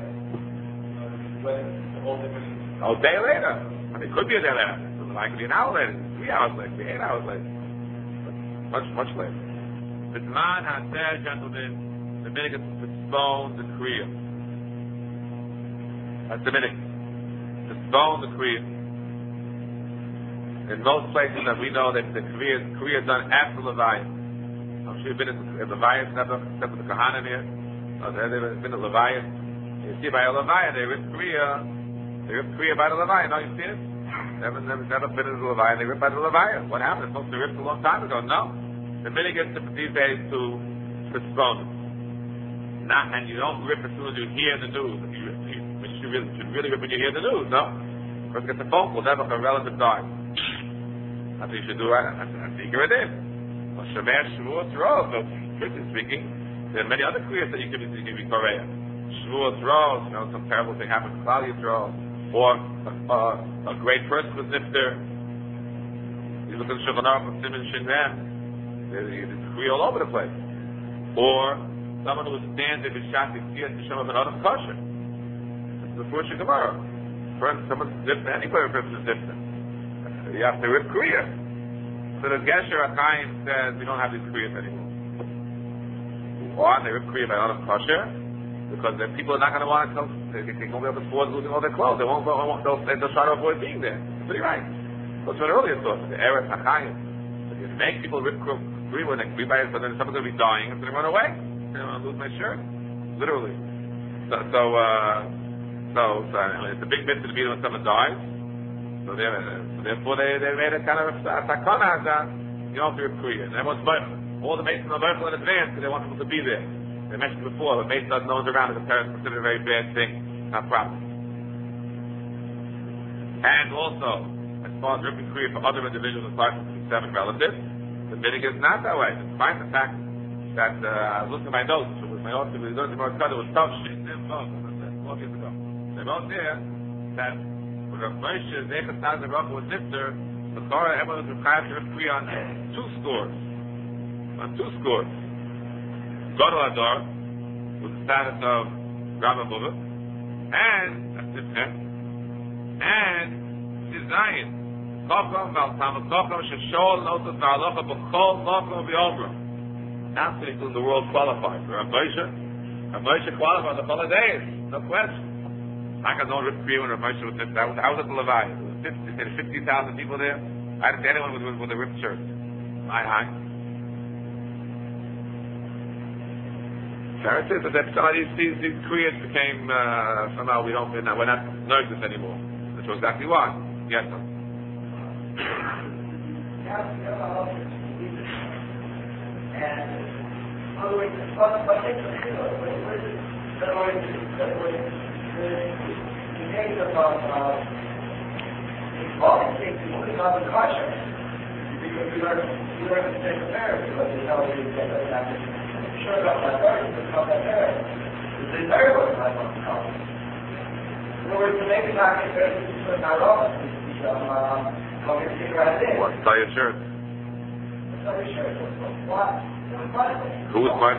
Oh, a day later. I mean, it could be a day later. It could be an hour later. Three hours later. Three eight hours later. Much, much later. The man has said, gentlemen, the minhag is to postpone the Kriya. That's the minhag. Postpone the Kriya. In most places that we know that the Kriya, Kriya is done after Levayah. I'm sure you've been at Levayah, except for the Kahanim here. Oh, they've been at Levayah. You see, by a Levayah, they rip Kriya. They rip Kriya by the Levayah. No, you've seen it? Never, never, never been at the Levayah. They rip by the Levayah. What happened? It's supposed to rip a long time ago. No. The minhag is these days to postpone it. Not, and you don't rip as soon as you hear the news. You, you, which you really, should really rip when you hear the news, no? First get the phone call, never a relative died. That's what you should do, right? That's a secret it is. Well, Shemer Shavuot Rov, so strictly speaking, there are many other kriyas that you can be, you can be Korea. Shavuot Rov, you know, some terrible thing happened to Claudius Rov, or a, a, a great person was nifter. You look at the Shulchan Aruch, Simon Shinran. There's kriya all over the place. Or someone who stands in Bishati Tziyat B'Shem of an Adam Kosher. This is the Furusha Gemara. Someone's different, any player person is different. You have to rip kriya. So the Gesher HaChaim says we don't have these kriyas anymore. Why? They rip kriya by Adam Kosher because the people are not going to want to tell. They, they won't be able to afford losing all their clothes. They won't. won't they'll, they'll try to avoid being there. That's pretty right. That's what earlier thought. The Eretz HaChaim. If you make people rip kriya when they kriya by it, so then someone's going to be dying and going to run away. I'm going to lose my shirt, literally. So, so, uh, so, so anyway, it's a big mitzvah to be when someone dies. So, so therefore, they, they made a kind of takana that you don't have to rip kriya. And everyone's all the masons are merciful in advance because they want people to be there. They mentioned before, the mason doesn't know one's around as a parent considered a very bad thing, not proper. And also, as far as ripping kriya for other individuals aside from seven relatives, the minhag is not that way. Despite the fact that uh, I was looking at my notes, it was my author, it was it was tough shit, twelve years ago. They wrote there that when Rav Moshe Zeichas Nazir Baruch was nifter, the Torah everyone was required to agree on two scores. On two scores. Gadol Hador, with the status of Rabbi Bubba, and that's different, and Zizayin, Kocham Valtam, Kocham Sheshol Notos V'Alocha B'Chol Kocham V'Omra. After including the world qualified. For Rav Moshe, Rav Moshe qualified the holidays, no question. I can know Rav Kriya when Rav Moshe was there. That was, I was at the Levi. There were fifty thousand people there. I didn't see anyone with, with, with a ripped shirt. Hi, hi. Sarah says that some of these, these, these Kriyas became, uh, somehow we don't, we're not, we're not nervous anymore. That's exactly why. Yes, sir. And other way, but but they can do it. That way, that way, the negative of all these things is not the caution because we learn we learn to take care of it. But you know, you get that. Sure about that person, but not that parent. The very was not on the caution. In other words, to make it not get better, to put not off, some coming to figure out this. What? Tie your shirt. Who's what?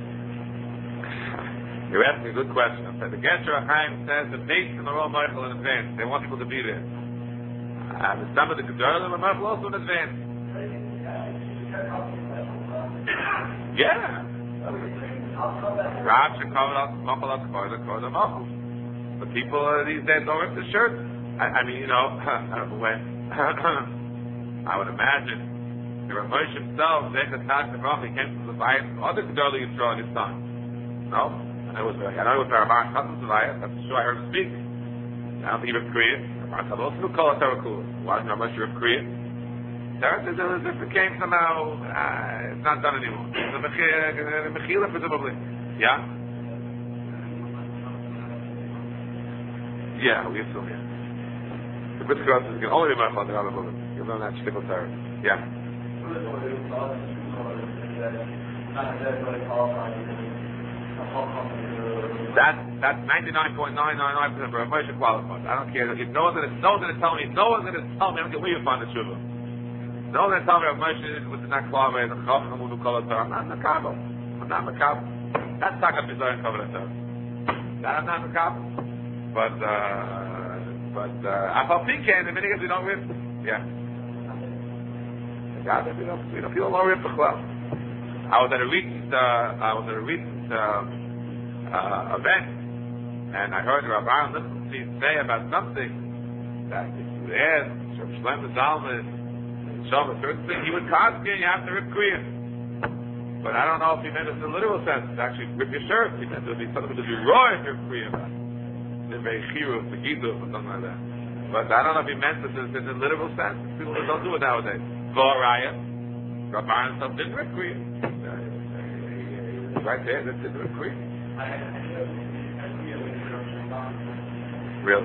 You're asking a good question. The Gesher HaChaim says the base in the Rome Michael in advance. They want people to be there. And some of the Gedolim are also in advance. Yeah. Rav should cover up, couple up, cover the muffle. But people uh, these days don't rip the shirt. I, I mean, you know, when I would imagine the Rav Moshe himself, Zechat Tash and Rav, he came to the Bayit, other Gedolim Yisrael in his time. No? And it was, I know it was Rabban Chassan Zavayat, that's sure I heard him speak. I don't think he ripped Kriya. Rabban Chassan also knew Kol HaTorah Kula. Why didn't Rabban Moshe rip Kriya? As if it came somehow, uh, it's not done anymore. The Mechila, presumably. Yeah? Yeah, we assume, yeah. The Brit Cross is going to only be my father, Rabban Moshe. You'll learn that shtickle Torah. Yeah. That that's ninety-nine point nine nine nine percent for a Moshe qualified. I don't care. If no one's going to, no one's going to tell me, no one's going to tell me, I don't care where you find the tshuva. No one's going to tell me if Moshe is with the next qualified, the chacham who call it Torah. I'm not makabel. I'm not makabel. That's takat bizayin covered Torah. That I'm not makabel. But uh, but uh, afal piken, the minute we don't rip. Yeah. God, we don't we don't feel no rip the cloud. I was at a recent uh, I was at a recent. Uh, Uh, event, and I heard Rabbi Aaron Lichtenstein say about something that if you ask Rabbi Shlomo Zalman, Shlomo, certain thing, he would cause you, you have to rip Kriya. But I don't know if he meant it in the literal sense, to actually rip your shirt. He meant it to be something to be raw if you're Kriya about it. Very chiru, the gidu, or something like that. But I don't know if he meant it in the literal sense. People don't do it nowadays. Go Raya, Rabbi Aaron himself didn't rip Kriya. Right there, that didn't rip Kriya. Really?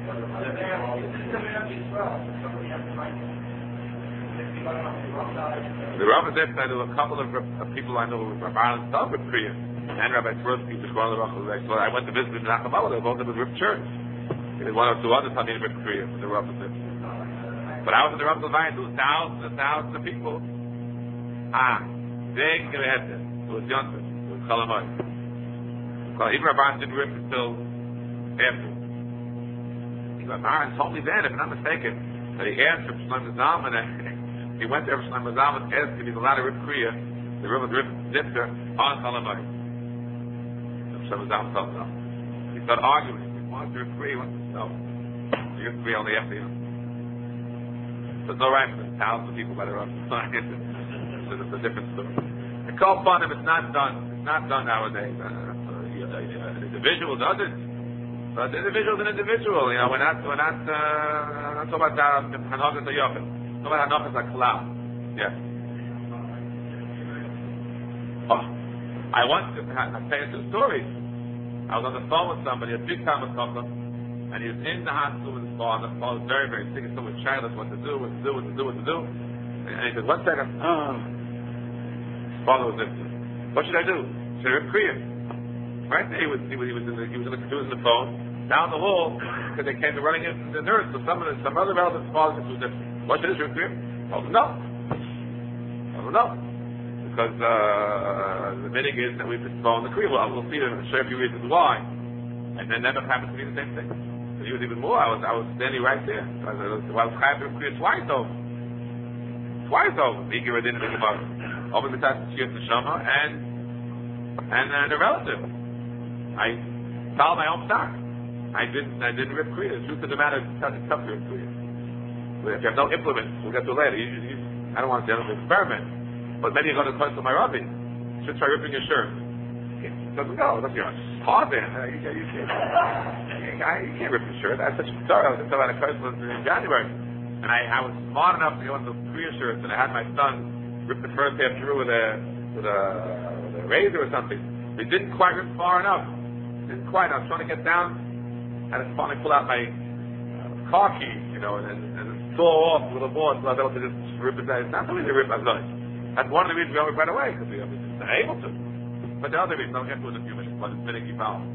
The Rav said that there were a couple of, of people I know who were Rabbi himself with Kriya, and Rabbi Tversky, just one of the Rav. So I went to visit in Nachamala, they both of them ripped church. One or two others had been ripped Kriya from the Rav. But I was at the Rav Levine, there was thousands and thousands of people. Ah, big Geheter, it was Yontif, it was Chalamoy. Well, even Rabban didn't rip until after. Rabban told me then, if I'm not mistaken, that he asked Rabbi Shlomo Zalman, and he went to Rabbi Shlomo Zalman and asked if he's allowed to rip Kriya, the river rip Zipter on Chalamai. Rabbi Shlomo Zalman told him no. He started arguing. He wanted to rip Kriya, he wanted to no. You rip Kriya only after you. There's no right for them. Thousands of people by the Rabban. So it's a different story. The call upon him, it's not done. It's not done nowadays. Uh, An individual does it, but the individual is an individual. You know, we're not, we're not, uh, not talking about Hanochas or Yochel. Talking about Hanochas like Klal. Yeah. Oh, I want to tell you two stories. I was on the phone with somebody, a big time with Chacham, and he was in the hospital with his father. The father was very, very sick. He's still with childless, what to do, what to do, what to do, what to do. And he said, one second. Oh. His father was listening. What should I do? Should I rip Kriya? Right there, he was he was he was in the, he was in the, he was in the phone down the hall because they came to running in the nurse. So some of the, some other relatives' fathers was different. What should I do? Told him no. Told him no, because uh, the minig is that we postpone the kriya. Well, we'll see. I'll show you a few reasons why. And then never happened to me the same thing. So he was even more. I was I was standing right there. I was I was chayav to kriya twice over. Twice over. Mikra didn't think about it. Over the time to neshama and and uh, the relative. I followed my own stock. I didn't. I didn't rip kriya. The truth of the matter is, it's tough to rip kriya. If you have no implements, we'll get to it later. You, you, I don't want to do an experiment, but maybe you're going to close to my rabbi. You should try ripping your shirt. It doesn't go. It doesn't go. It's hard there. You, you, you, can't, you can't rip your shirt. That's such a story. I was talking about a curse in January, and I, I was smart enough to go into the kriya shirts, and I had my son rip the first half through with a with a, with a razor or something. It didn't quite rip far enough. Didn't quite. I was trying to get down, and I finally pull out my uh, car key, you know, and, and, and saw off a little more, so I was able to just rip it down. It's not something to rip as much. That's one of the reasons we don't rip right away, because we are just not able to. But the other reason, I'll get to it in a few minutes, but it's finicky foul.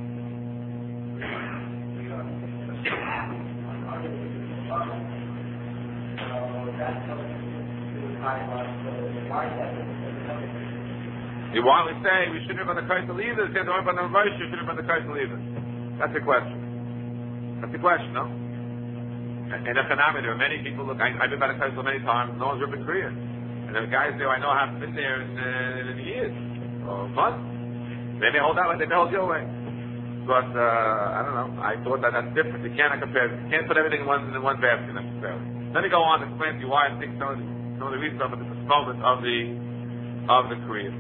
You want to say we shouldn't have been the Kosel either? Say the one by the Moshe shouldn't have been the Kosel either. That's the question. That's the question, no? In Economy, there are many people. Look, I, I've been by the Kaiser so many times. No one's ripping Korea, and there are guys there I know haven't been there in, uh, in years or months. They may hold that way. They may hold your way. But uh, I don't know. I thought that that's different. You cannot compare. You can't put everything in one in one basket necessarily. Let me go on and explain to you why I think some of the, some of the reasons of the postponement of the of the Korea.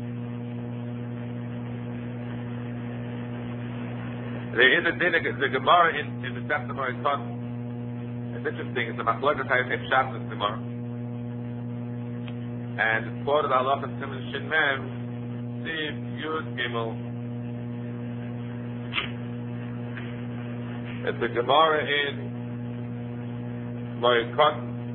There is a din, the Gemara in, in the testimony is taught. It's interesting. It's a machlokes hayim pshat in the Gemara, and it's quoted Allah and Simon Shin Mem, Siv Yud Gimel. It's the Gemara in Moed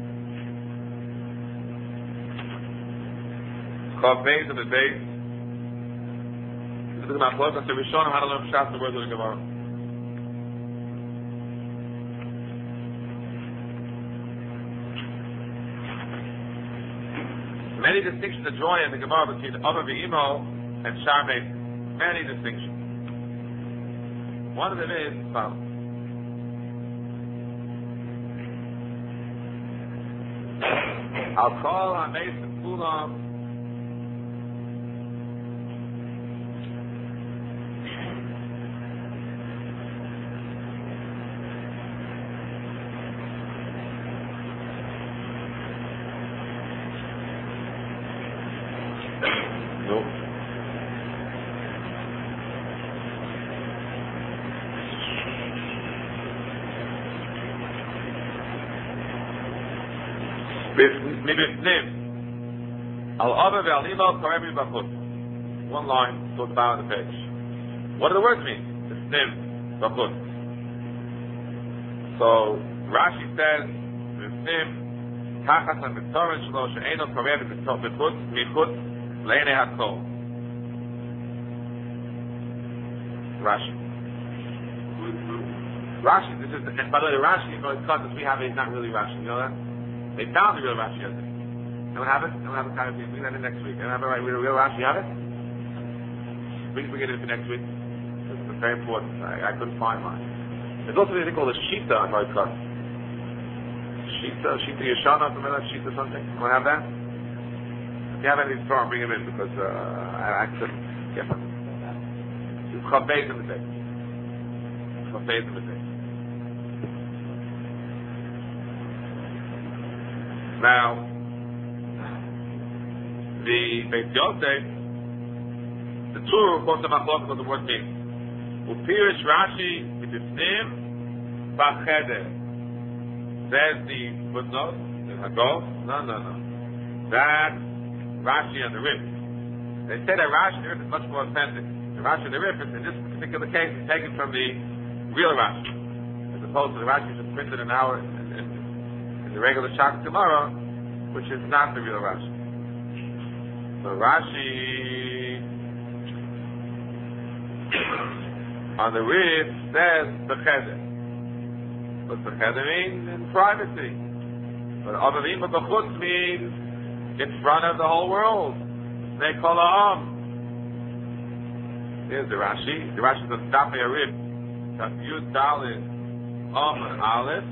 Chav Beis and the Beis. This is the machlokes and the Rishonim how to learn pshat the words of the Gemara. Many distinctions are drawn in the Gemara between Abba V'Imo and Shar Beis. Many distinctions. One of them is found. I'll call on Beis and Kulam. One line towards the bottom of the page. What do the words mean? B'snim, b'chut. So Rashi says b'snim tachas ha'mitzorin shelo she'eino karev b'chut michut le'enei hakol. Rashi. Rashi. This is, and by the way, the Rashi you know it's because we have it. It's not really Rashi. You know that? They found the real Rashi. I think. Don't have it. Don't have it. Kind of. Bring that in next week. Don't have it right. Real, real Rashi. You have it. We can bring it in for next week. It's very important. I, I couldn't find mine. There's also something called a Shita on my cut. Shita, Shita Yeshana, something like that, Shita something. You want to have that? If you have anything strong, bring them in because uh, I, I couldn't get them. It's Chavbeis in the day. Chavbeis in the day. Now, the Beit Yosef, the Torah quotes the machlokes what the word means. Upirish Rashi b'tifnim b'cheder. Says the footnote, the Hagol. No, no, no. That Rashi and the Rif. They say that Rashi and the Rif is much more authentic. The Rashi and the Rif, in this particular case, is taken from the real Rashi, as opposed to the Rashi just printed an hour in, in, in the regular Shach tomorrow, which is not the real Rashi. So Rashi on the Rif says b'cheder. What does b'cheder mean? In privacy. But avavim b'chutz means in front of the whole world. They call ha'am. Here's the Rashi. The Rashi doesn't stop me a Rif. That's Yud Dalet Am Aleph.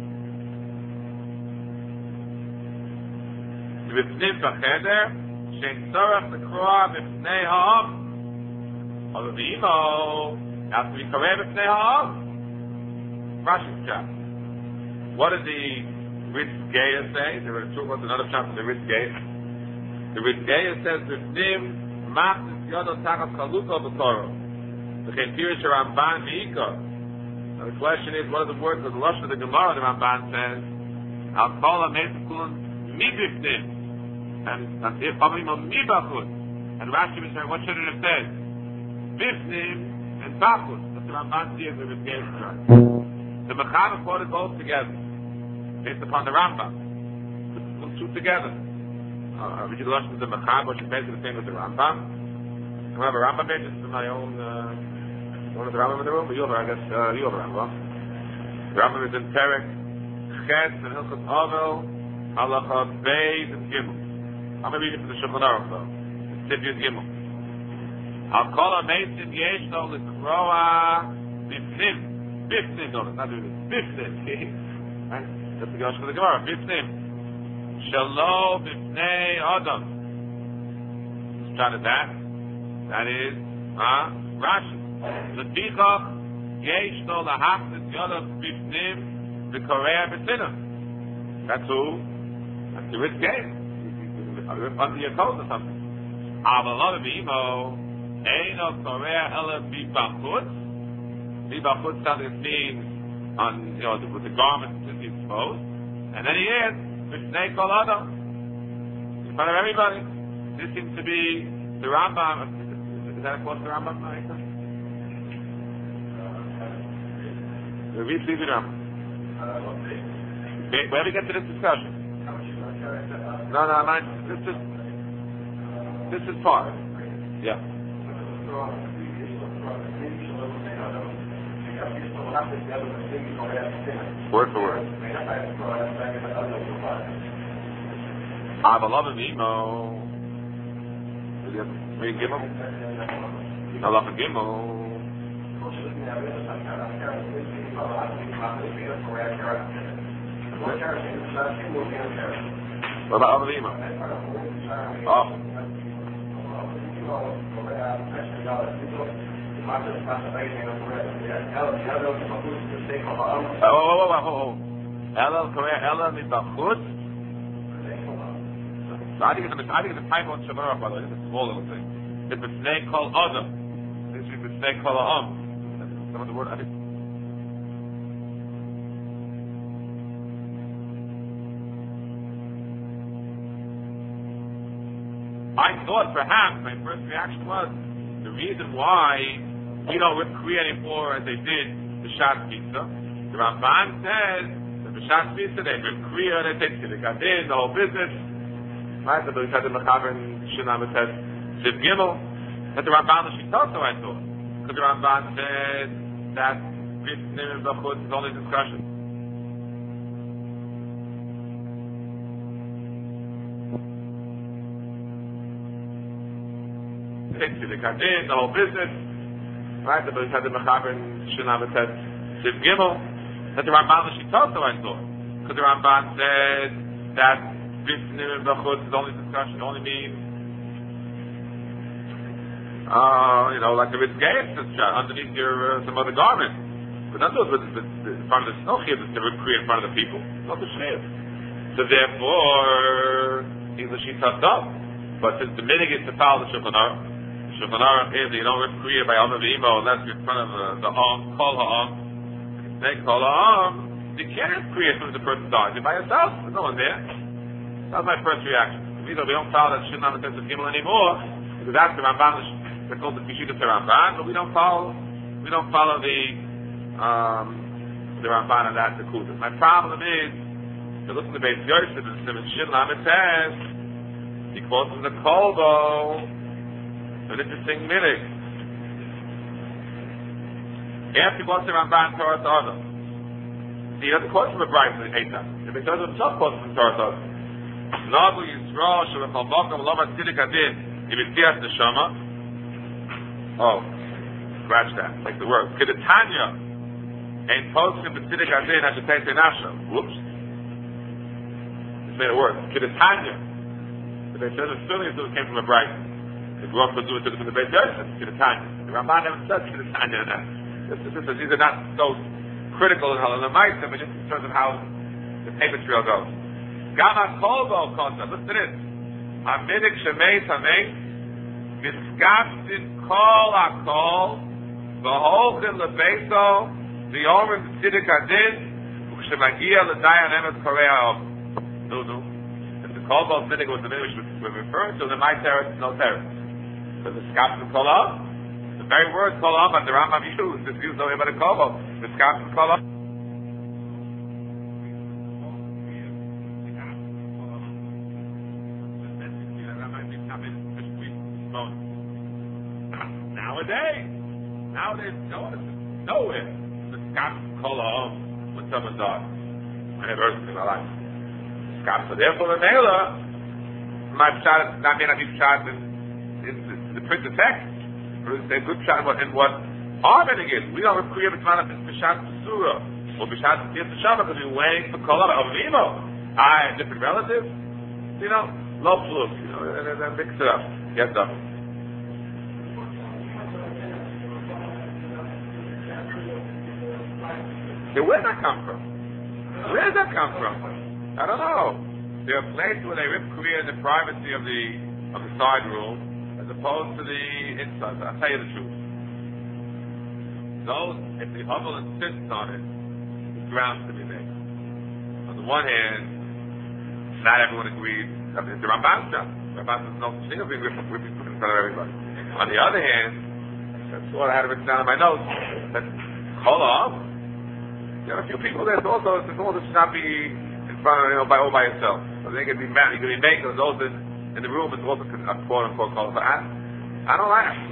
B'fnim b'cheder shein tzarech l'kroa b'fnei ha'am. Avavimo has to be karev b'fnei ha'am. Rashi's chap. What did the Ritz Geya say? There were two words, another chapter from the Ritz Geya. The Ritz Geya says b'fnim machzis yodo tachas chaluto b'toro. V'chein pirish Ramban v'ikar. Now the question is, what are the words of the Lashon of the Gemara? The Ramban says, Al kol ha'mesim kulam mi b'fnim. And if avavimo mi b'chut. And Rashi was saying, what should it have said? Bifnim and Bachut. That's the Ramban sees with his game. The Mechaber quoted both together, based upon the Rambam. Put two together. Uh, we do the Lashon of the Mechaber, which is basically the same as the Rambam. I have a Rambam page. This is my own. Uh, one of the Rambam in the room, but you have, I guess, uh, you have a Rambam. The Rambam is in Perek, Ches, and Hilchot Avel, Halacha, Beis, and Gimel. I'm going to read it from the Shulchan Aruch, though. It's Tiviyat Gimel. I'll call a mason yeshno l'kroa bifnim. Bifnim, no, not doing this. Bifnim. Right? That's the Gosh for the Gemara. Bifnim. Shalom bifnei Adam. Who's trying to that? That is, uh, Rashi. L'tichach yeshno lahachnis yodav bifnim v'korea b'tinah. That's who? That's the rich game. Under your coat or something. Avalon b'imo eino korea ela b'bachutz. B'bachutz something means on, you know, with the garment to be exposed. And then he is b'shnei kol adam. In front of everybody. This seems to be the Rambam. Is that close to the Rambam? Read the Rambam. Where do we get to this discussion? No, no, no. This is this is part. Yeah. Word for word. Avalon Imo. Read Gimel. Allah Gimel. What about Avalon Imo? Oh. Oh, oh, oh, oh, oh. Ella Korea, Ella Mibachut. So I think it's a, I think it's a typo on Shabbat, by the way. It's a small little thing. It's a snake called Adam. This is a snake called Am. That's some of the word. I think. I thought perhaps my first reaction was the reason why we don't rip Kriya anymore as they did the Shas Pizza. The Ramban says that the Shas Pizza they rip Kriya, they take Tziddik Adin, the whole business. Right? So they said the Mechaber and Shinam says Siv Gimel. But the Ramban she thought so I thought. Because the Ramban said that Bifnim and Bachut is only discussion. To the Kadin, the whole business, right? The Buddha said the Mechaber and Shinam said Siv Gimel. That the Ramban she thought so I thought. Because the Ramban said that Bifnim and Bachut is only discussion, only means uh, you know, like the Ritz Gates underneath your uh, some other garment. But that's what the in front of the snow here, the Kriya in front of the people. Not the Shneir. So therefore he's a Shita Tov. But since the minig is to follow the Shulchan Aruch, Shulchan Aruch is that you don't rip Kriya by Amar V'Imo unless you're in front of uh, the Om, Kol Ha'Om. They Kol Ha'Om. You can't rip Kriya as soon as the person dies. You're by yourself. There's no one there. That was my first reaction. We don't follow that Shinam and Gimel anymore because that's the Ramban. They're called the Kishita Ramban, but we don't follow. We don't follow the um, the Ramban and that the Kudah. My problem is to listen to Beis Yosef and Simon Shinam. It says he quotes from the Kolbo. An interesting minig. After he quotes the Ramban Torah to Adam. See, he doesn't quote from a bright from the Eitan. If it does himself quotes from Torah to Adam. Nagu Yisrael Shabbat Chalbokam Lovat Tziddik Adin Ibitias Neshama. Oh, scratch that. Like the word. Kedetanya Ein Poskim B'Tziddik Adin Hashetei Tenasha. Whoops. Just made it worse. Kedetanya. If they said it still it came from a bright. The Ruach B'Zu took it from the Beis Yosef, Kedetanya. The Ramban never says Kedetanya. These are not so critical in the Ma'aseh, but just in terms of how the paper trail goes. Gama Kolbo Kosa. Listen to this. Hamidik Shemei Tamei Miskaftin Kol Akol V'Holchin Lebeso V'Yorim Tziddik Adin U'Shemagia L'Dayan Emes Korea Ob. No, no. If the Kolbo Tziddik was the name which we're referring to, then my terror is no terror. So the Miskaftin Kol Ob, the very word Kol Ob that the Rambam used is used only by the Kolbo. Miskaftin Kol Ob. Nowadays, nowadays, no, nowhere. The scotch call home when someone dies. I never heard of it in my life. Scotch. So therefore, the mailer, my shot, not may not be shot in, in, in the printed text, but it's a good shot in what, in what our meaning is. We don't create a kind of shot surah. Or B'Shas Yitz Shabbat because we're waiting for Kol of Imo. I have different relatives. You know, low fluk. You know, and then mix it up. Yes, up. Okay, where does that come from? Where does that come from? I don't know. There are places where they rip Korea in the privacy of the of the side room, as opposed to the inside. I'll tell you the truth. Those, if the Hubble insists on it, the grounds to be made. On the one hand, not everyone agrees. I mean, the Ramban stuff. The Ramban says no such thing of being ripped in front of everybody. On the other hand, that's what I had written down in my notes. That Kol Ha'am, there are a few people there. Also, it's all this should not be in front of, you know, by all by yourself. So they can be mad. You can be making those in, in the room. It's also a quote unquote Kol Ha'am. I, I don't like it.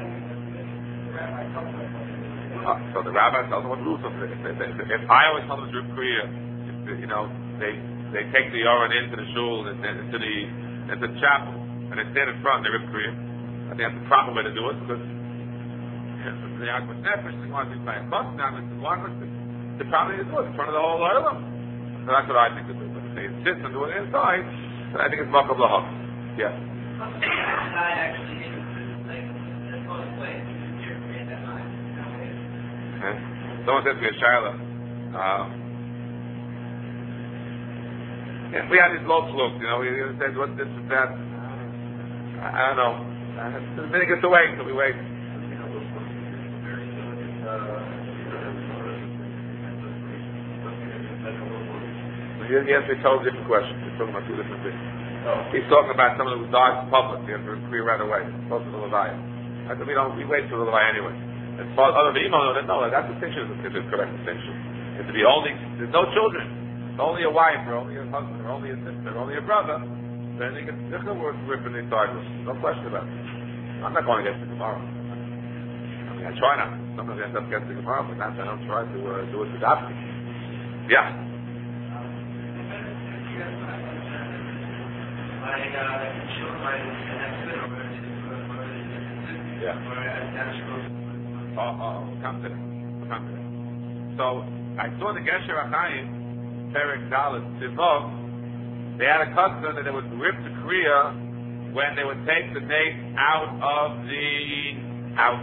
Uh, so the rabbi tells them what rules of it. If, if, if, if I always tell them to Rip Korea, if, you know, they they take the Aron into the shul, and, and into the into the chapel, and they stand in front and they Rip Korea. I think that's the proper way to do it because the Agmas Nefesh, they want to be playing bus now, and the probably is do it in front of the whole Olam. So that's what I think to do. But if they insist on doing it inside, then I think it's Makab Lahak. Yeah. Okay. Someone said to me a Shiloh. Um, yeah, we had these low slopes, you know, we said what this and that. I, I don't know. The minute gets away, so we wait. He answered a totally different question. He's talking about two different things. Oh. He's talking about someone who dies in public. He has to clear right away. Close to the Levaya. I said we don't. We wait till the Levaya anyway. As far as other people know, no, that distinction is a correct distinction. It's to be only. There's no children. It's only a wife, or only a husband, or only a sister, or only a brother. Then you can. There's no word ripping inside us. No question about it. I'm not going against the Gemara. I mean, I try not. Sometimes I end up against the Gemara, but that's I don't try to uh, do it without me. Yeah. My uh, children, my next door, yeah. Oh, oh, come to that. Come to that. So I saw the Gesher Achayim, Perek Dalet Tivov. They had a custom that they would rip the kriya when they would take the date out of the house.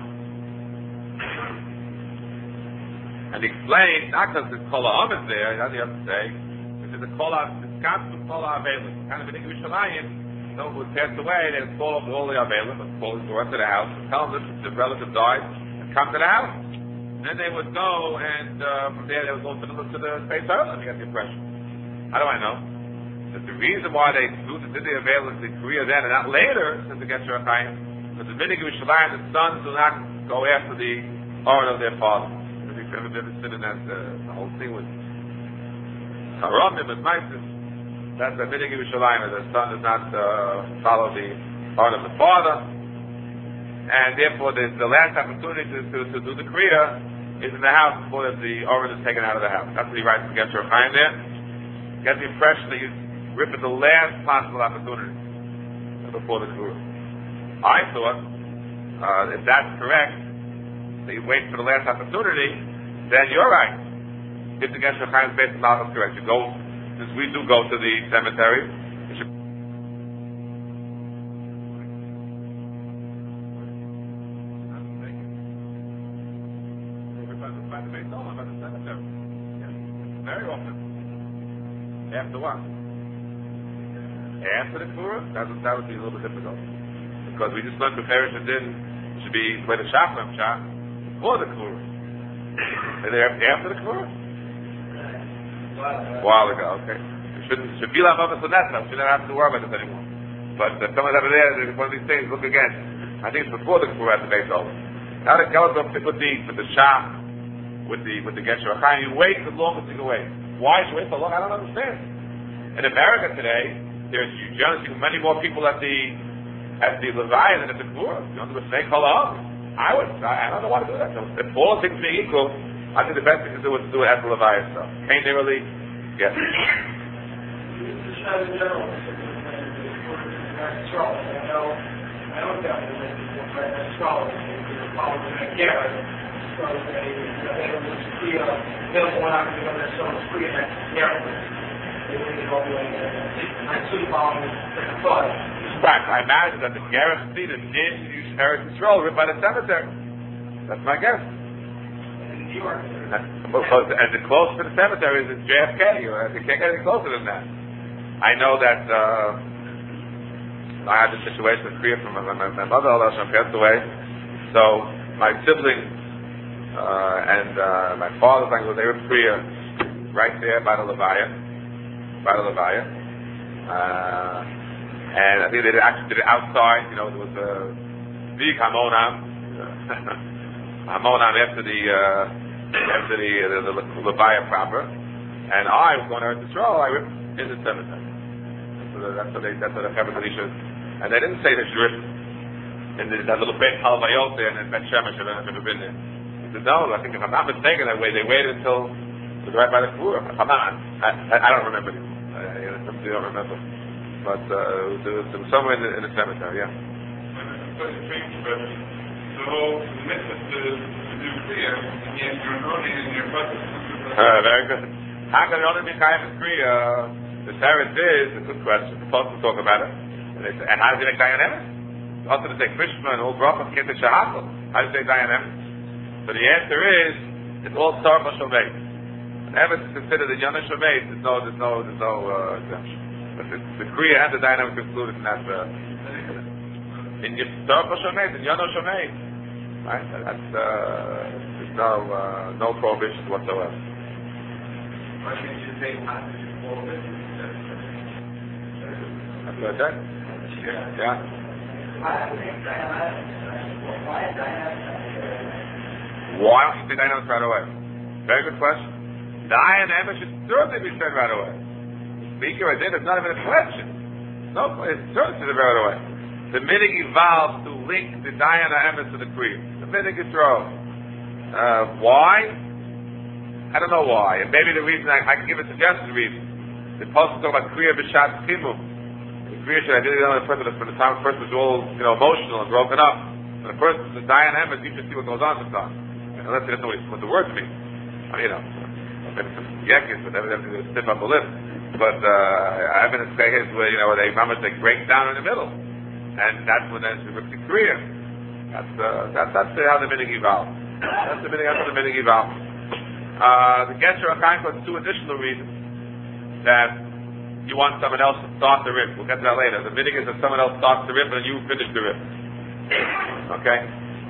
And he explained, not because the Kol Ha'am is there, that's the other say, because the Kol Ha'am, it's got to Kol Ha'avelim. Kind of in Yerushalayim, someone who passed away, they would call up all the Avelim, and call the rest of the house, and tell them that the relative died, and come to the house. And then they would go, and uh, from there they would go to the, to the Beis Ha'olam, you get the impression. How do I know? That the reason why they do the, did the Avelim, the Korea then, and not later, since the Gesher Achayim, because the Minig Yerushalayim, the sons do not go after the Oren of their father. If you've ever been in that, uh, the whole thing with Haramim and Maisis, that's the Minig Yerushalayim, the son does not uh, follow the Oren of the father, and therefore the, the last opportunity to, to, to do the Kriya is in the house before the Oren is taken out of the house. That's what he writes to Gesher Achayim there. Get the impression that you rip at the last possible opportunity before the Kriya. I thought, uh, if that's correct, that you wait for the last opportunity, then you're right. If the Gesher Achayim's based on is correct, you go, since we do go to the cemetery, you should by the Beis Ha'olam, by the cemetery. Yeah. Very often. After what? After the Kura? That would, that would be a little bit difficult. Because we just learned the Perish and Din should be where the Shachram shot before the Kura. Are they after the Kura? A while ago, okay. It should, should be like Mavas Lanessa. We shouldn't have to worry about this anymore. But uh, someone's over there, one of these things, look again. I think it's before the Kura at the Beis Ha'olam. Now the Kelos don't fit with the, with the Shach, with the, with the Gesher Achayim. You wait the longest you can wait. Why should you wait so long? I don't understand. In America today, there's generally many more people at the, at the Levaya than at the Kura. You know, the snake Kol Ha'am. I would, I, I don't know why to do that. So if all things being equal, I think the best thing to do is to do it at the Levaya itself. Can't they really? Yes. The Shad in general, astrology. I know, I don't doubt that astrology is following that. Right, I imagine that the Gerach Tzidin did use Eretz Yisrael written by the cemetery. That's my guess. And, and the closest to the cemetery is J F K. You can't get any closer than that. I know that uh, I had a situation with Kriya from my, my, my mother, Allah Hashem, passed away. So my siblings uh, and uh, my father, they were Kriya right there by the Levaya, by the Levaya. Uh, and I think they did, actually did it outside. You know, there was a big Hamonam, Hamonam after the uh, after the the, the, the Levaya proper. And I was going to Eretz Yisrael. I ripped in the cemetery. So that's what they that's what the Chevron Kadisha. And they didn't say the Shrif in the, that little Beit Halvayot there and Ben Shemesh. I've never been there. He said, no, I think if I'm not mistaken, that way they waited until it was right by the Kura. I, I, I don't remember. I, I don't remember. But uh, it, was, it was somewhere in the, in the cemetery, yeah. So the mitzvah to do Kriya, and yet you're only in your budget. Uh, very good. How can it only be Chayim and Kriya? The Teretz is, it's a good question. The Pasuk talk about it. And, they say, and how does he make Dayan Emes? Also to say Krishma and all Brachas can't say Shahakal. How does he say Dayan Emes? So the answer is, it's all Sarva Shomei. And Emes is considered a Yana Shomei. There's no, there's no, there's no uh, exemption. But the, the Kriya and the Dayan Emes included in that. Uh, in Sarva Shomei, in Yana Shomei. Right? That's, uh, there's no, uh, no prohibitions whatsoever. Why can't you say Hasidic all this? That's what I said. Yeah. Yeah. Why don't you say Dayan Emes right away? Very good question. Dayan Emes should certainly be said right away. Speaking right there, there's not even a question. No, it's certainly said right away. The minig evolves to link the Dayan Emes to the Kriya. The minig is thrown. Uh, why? I don't know why. And maybe the reason I, I can give a suggested reason. The Apostle talk about Kriya b'Shat Chimum. The Kriya should identify the person from the time the person was all, you know, emotional and broken up. When the person is Dayan Emes, you should see what goes on sometimes. Unless he doesn't know what the words mean. I mean, you know, maybe some yakis, but everything is stiff up the lip. But uh, I've been in cases where, you know, where they mamas they break down in the middle. And that's when there's the Kriya. That's uh, that's that's how the minig evolves. That's the minig. That's how the minig evolves. Uh, the Gesher HaChaim has two additional reasons that you want someone else to start the rip. We'll get to that later. The minig is that someone else starts the rip and you finish the rip. Okay?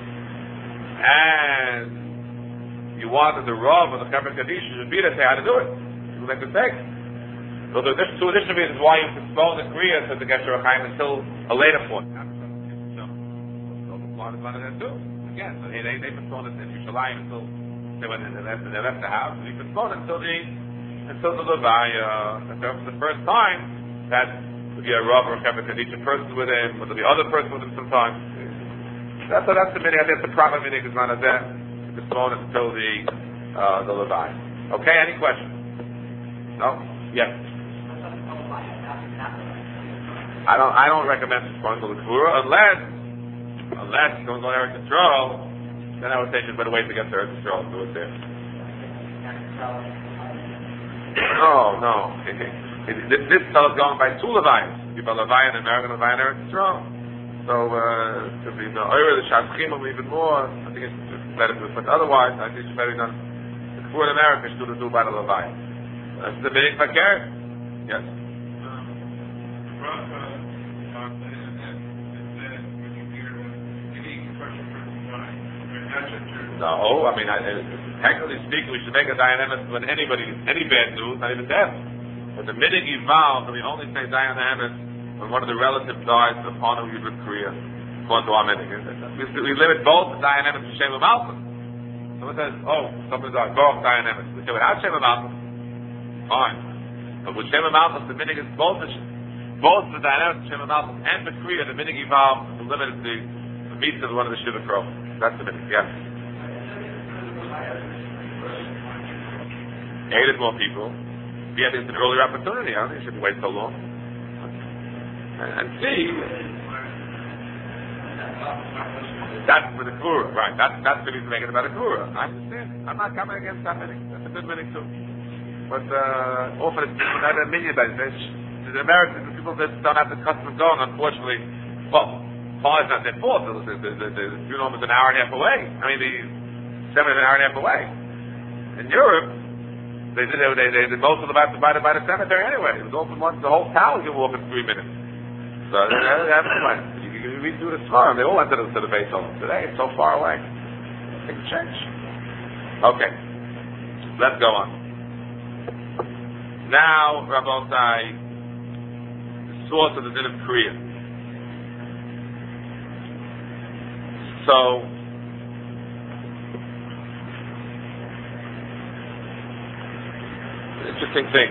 And you want that the Rav or the Chevron Kadisha should be there to say how to do it. People make mistakes. So there are two additional reasons why you postpone the Kriya to the Gesher HaChaim until a later point. So, again, so they, they postpone it in Yerushalayim until they went in, they left, they left the house. We postponed until the until the Levaya. And that was the first time that would be a Rav or a Chevron Kadisha person with him, or there'll be other person with him sometimes. That's that's the minig. That's the proper minig is not there. Postpone it until the uh, the Levaya. Okay. Any questions? No. Yes. I don't. I don't recommend postponing to the Kvura unless unless you're going to go there in control. Then I would say just better wait to get there to Yisrael and do it there. No, no. this this fellow is going by two Levians. People Levian and American Levian are in Yisrael. So uh, to be the Oyer, the Shadchimim even more. I think it's better to do it. Otherwise, I think it's better done. The Kvura in America should do by the Levian. That's the big fakir. Yes. No, I mean, I, technically speaking, we should make a Dayan Emes when anybody, any bad news, not even death. But the minig evolved, we only say Dayan Emes when one of the relatives dies upon whom you would Kriya, according to our minig. We, we limit both the Dayan Emes to Shem Malchus. Someone says, oh, somebody died, go off Dayan Emes. We say, without Shem Malchus, fine. But with Shem Malchus, the minig is both the, both the Dayan Emes, Shem Malchus, and the Kriya, the minig evolved to limit the, the meats of one of the Shiva Crow. That's the minig, yes. Aided more people. We had an earlier opportunity. I don't think you shouldn't wait so long. And, and see. That's for the Kura, right? That's that's the reason to make it about a Kura. I understand. I'm not coming against that meaning. That's a good meaning too. But uh, often it's not a million days. The Americans, the people that don't have the custom of going, unfortunately, well, Paul is not their fault. The, the, the, the, the funeral is an hour and a half away. I mean, the seven is an hour and a half away. In Europe, they did they, they, they, they most of the by, by, the, by the cemetery anyway. It was open once. The whole town you can walk in three minutes. So they have to you, you read through the Smarim. They all went to the, to the base home. Today it's so far away. Things change. Okay, let's go on. Now, Rabotai, the source of the din of Kriya. So, interesting thing.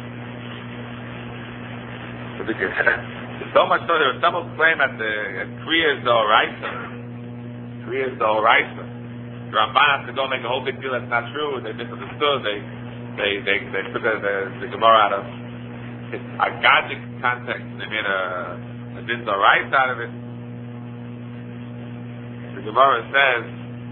There's so much so there was some who claim that the Kriya is the Oraisa. Kriya is the Oraisa. The Ramban has to go make a whole big deal. That's not true. They misunderstood. They they they they took the, the, the Gemara out of its agadic context. They made a a din Oraisa out of it. The Gemara says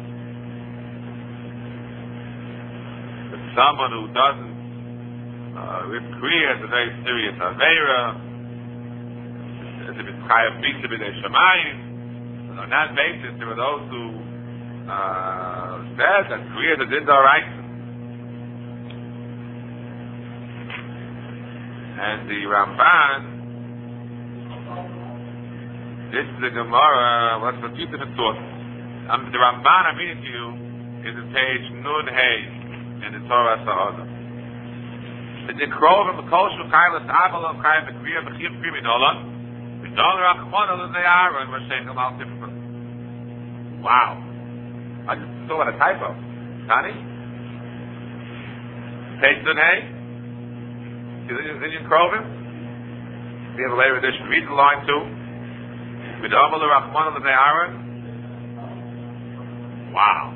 that someone who doesn't uh, with Kriya is a very serious Aveira. As if it's Chayav Misa B'nei Shamayim. On that basis, there were those who uh, said that Kriya is a din d'oraisa. And the Ramban, this is the Gemara, what's the two different sources. Um, the Ramban I'm reading to you is in page Nun Hey in the Torah Sa'odah. The Nikrov of the Kol Shukaylas Aval of Chayim Kriya B'chiyim Kriminollah. Wow. I just saw a typo. Tani? Page Nun Hey? See the Indian Krovim? We have a later edition. Read the line too. Wow.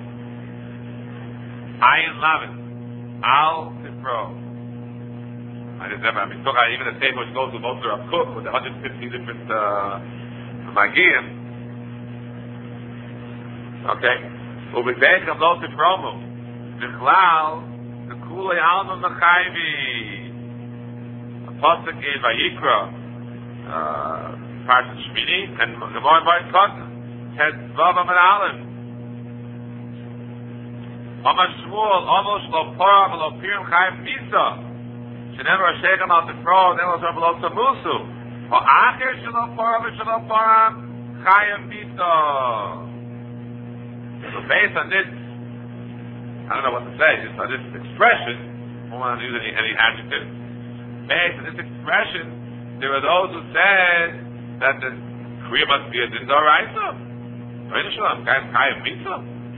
Ayin Lavin. Al Tifro. I just never, I mean, took out even the table which goes to most of Rav Kook with one hundred fifty different uh, Magiyim. Okay. Ubidei Kablo Tifromu. Bichlal, the Kulei Alma Machayvi. A Pasuk in Vayikra, uh, Parshat Shmini, and the more and more Kotten, had Zvavam and Aleph. Amar Shmuel, Amos Lo Porah Lo Pirim Chayiv Misa. Shenever Shechem al Tifro, then was Rabbalot Samusu. Or Acher Shalom Porah V'Shalom Porah Chayiv Misa. So based on this, I don't know what to say, just on this expression, I don't want to use any, any adjective. Based on this expression, there are those who said that the Kriya must be a din d'oraisa. Chayiv Misa.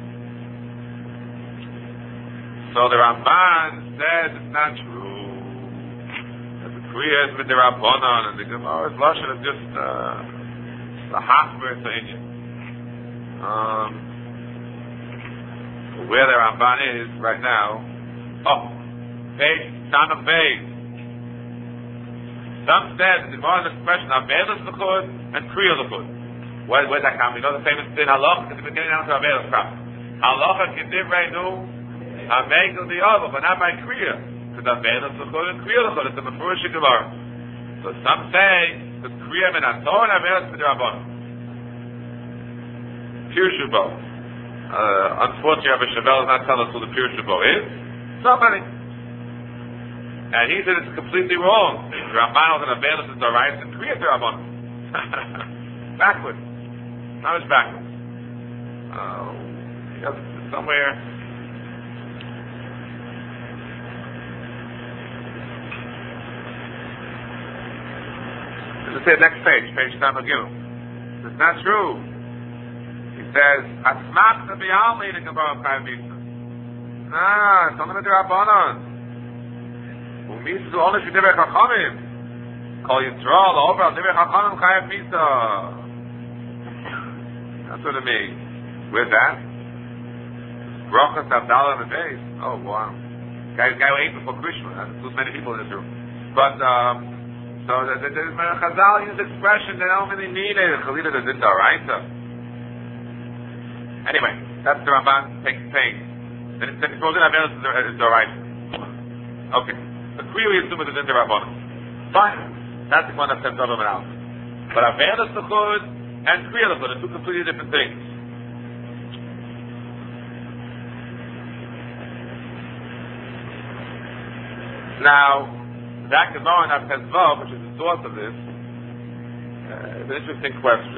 So the Ramban says it's not true. Kriya is with the Rabbanon, and the Gemara's Lashon is just uh, the Hachmer to Inyan. Um, where the Ramban is right now, oh, page Tanakh Beis. Some said the Gemara's expression Avelis L'chud and Kriya L'chud. Where, where's that come? You know the famous thing, Halacha at the beginning down to Avelis come. Halacha K'divrei Nu, Hamegel Di'ova, but not by Kriya. Because Avelis L'chud and Kriya L'chud, it's a Mefurish Gemara. So some say the Kriya min HaTorah and Avelis B'Drabbanan. Pir Shubo. Uh, unfortunately, Rabbi Shavel does not tell us who the Pir Shubo is. Somebody. And he said it's completely wrong. Ramban and Avelis is D'oraisa and Kriya B'Drabbanan. Backwards. Not as backwards. Uh, somewhere. Let's say next page, page Tamar Gimel. It's not true. He says, "Asmach to be only the Gemara Chayiv Misa." Nah, it's only the Rabbanon. Umisa only for Divrei Chachamim. Kol Yisrael over Divrei Chachamim Chayiv Misa. That's what it means. Where's that? Brachas Abdallah and the base. Oh wow. Guy, guy who ate before Krishna. There's too many people in this room. But um. So the, the, the Chazal use expression they don't really need it. Chalila the din d'oraisa. Anyway, that's the Ramban takes pain. Then it goes in Avelis is the right. Okay. The Kriya we assume is in the Rabbanon. Fine. That's the one that says Davar Menal. But Avelis L'chud and Kriya L'chud are two completely different things. Now, that Gemara in Avtezvav, which is the source of this, uh, is an interesting question.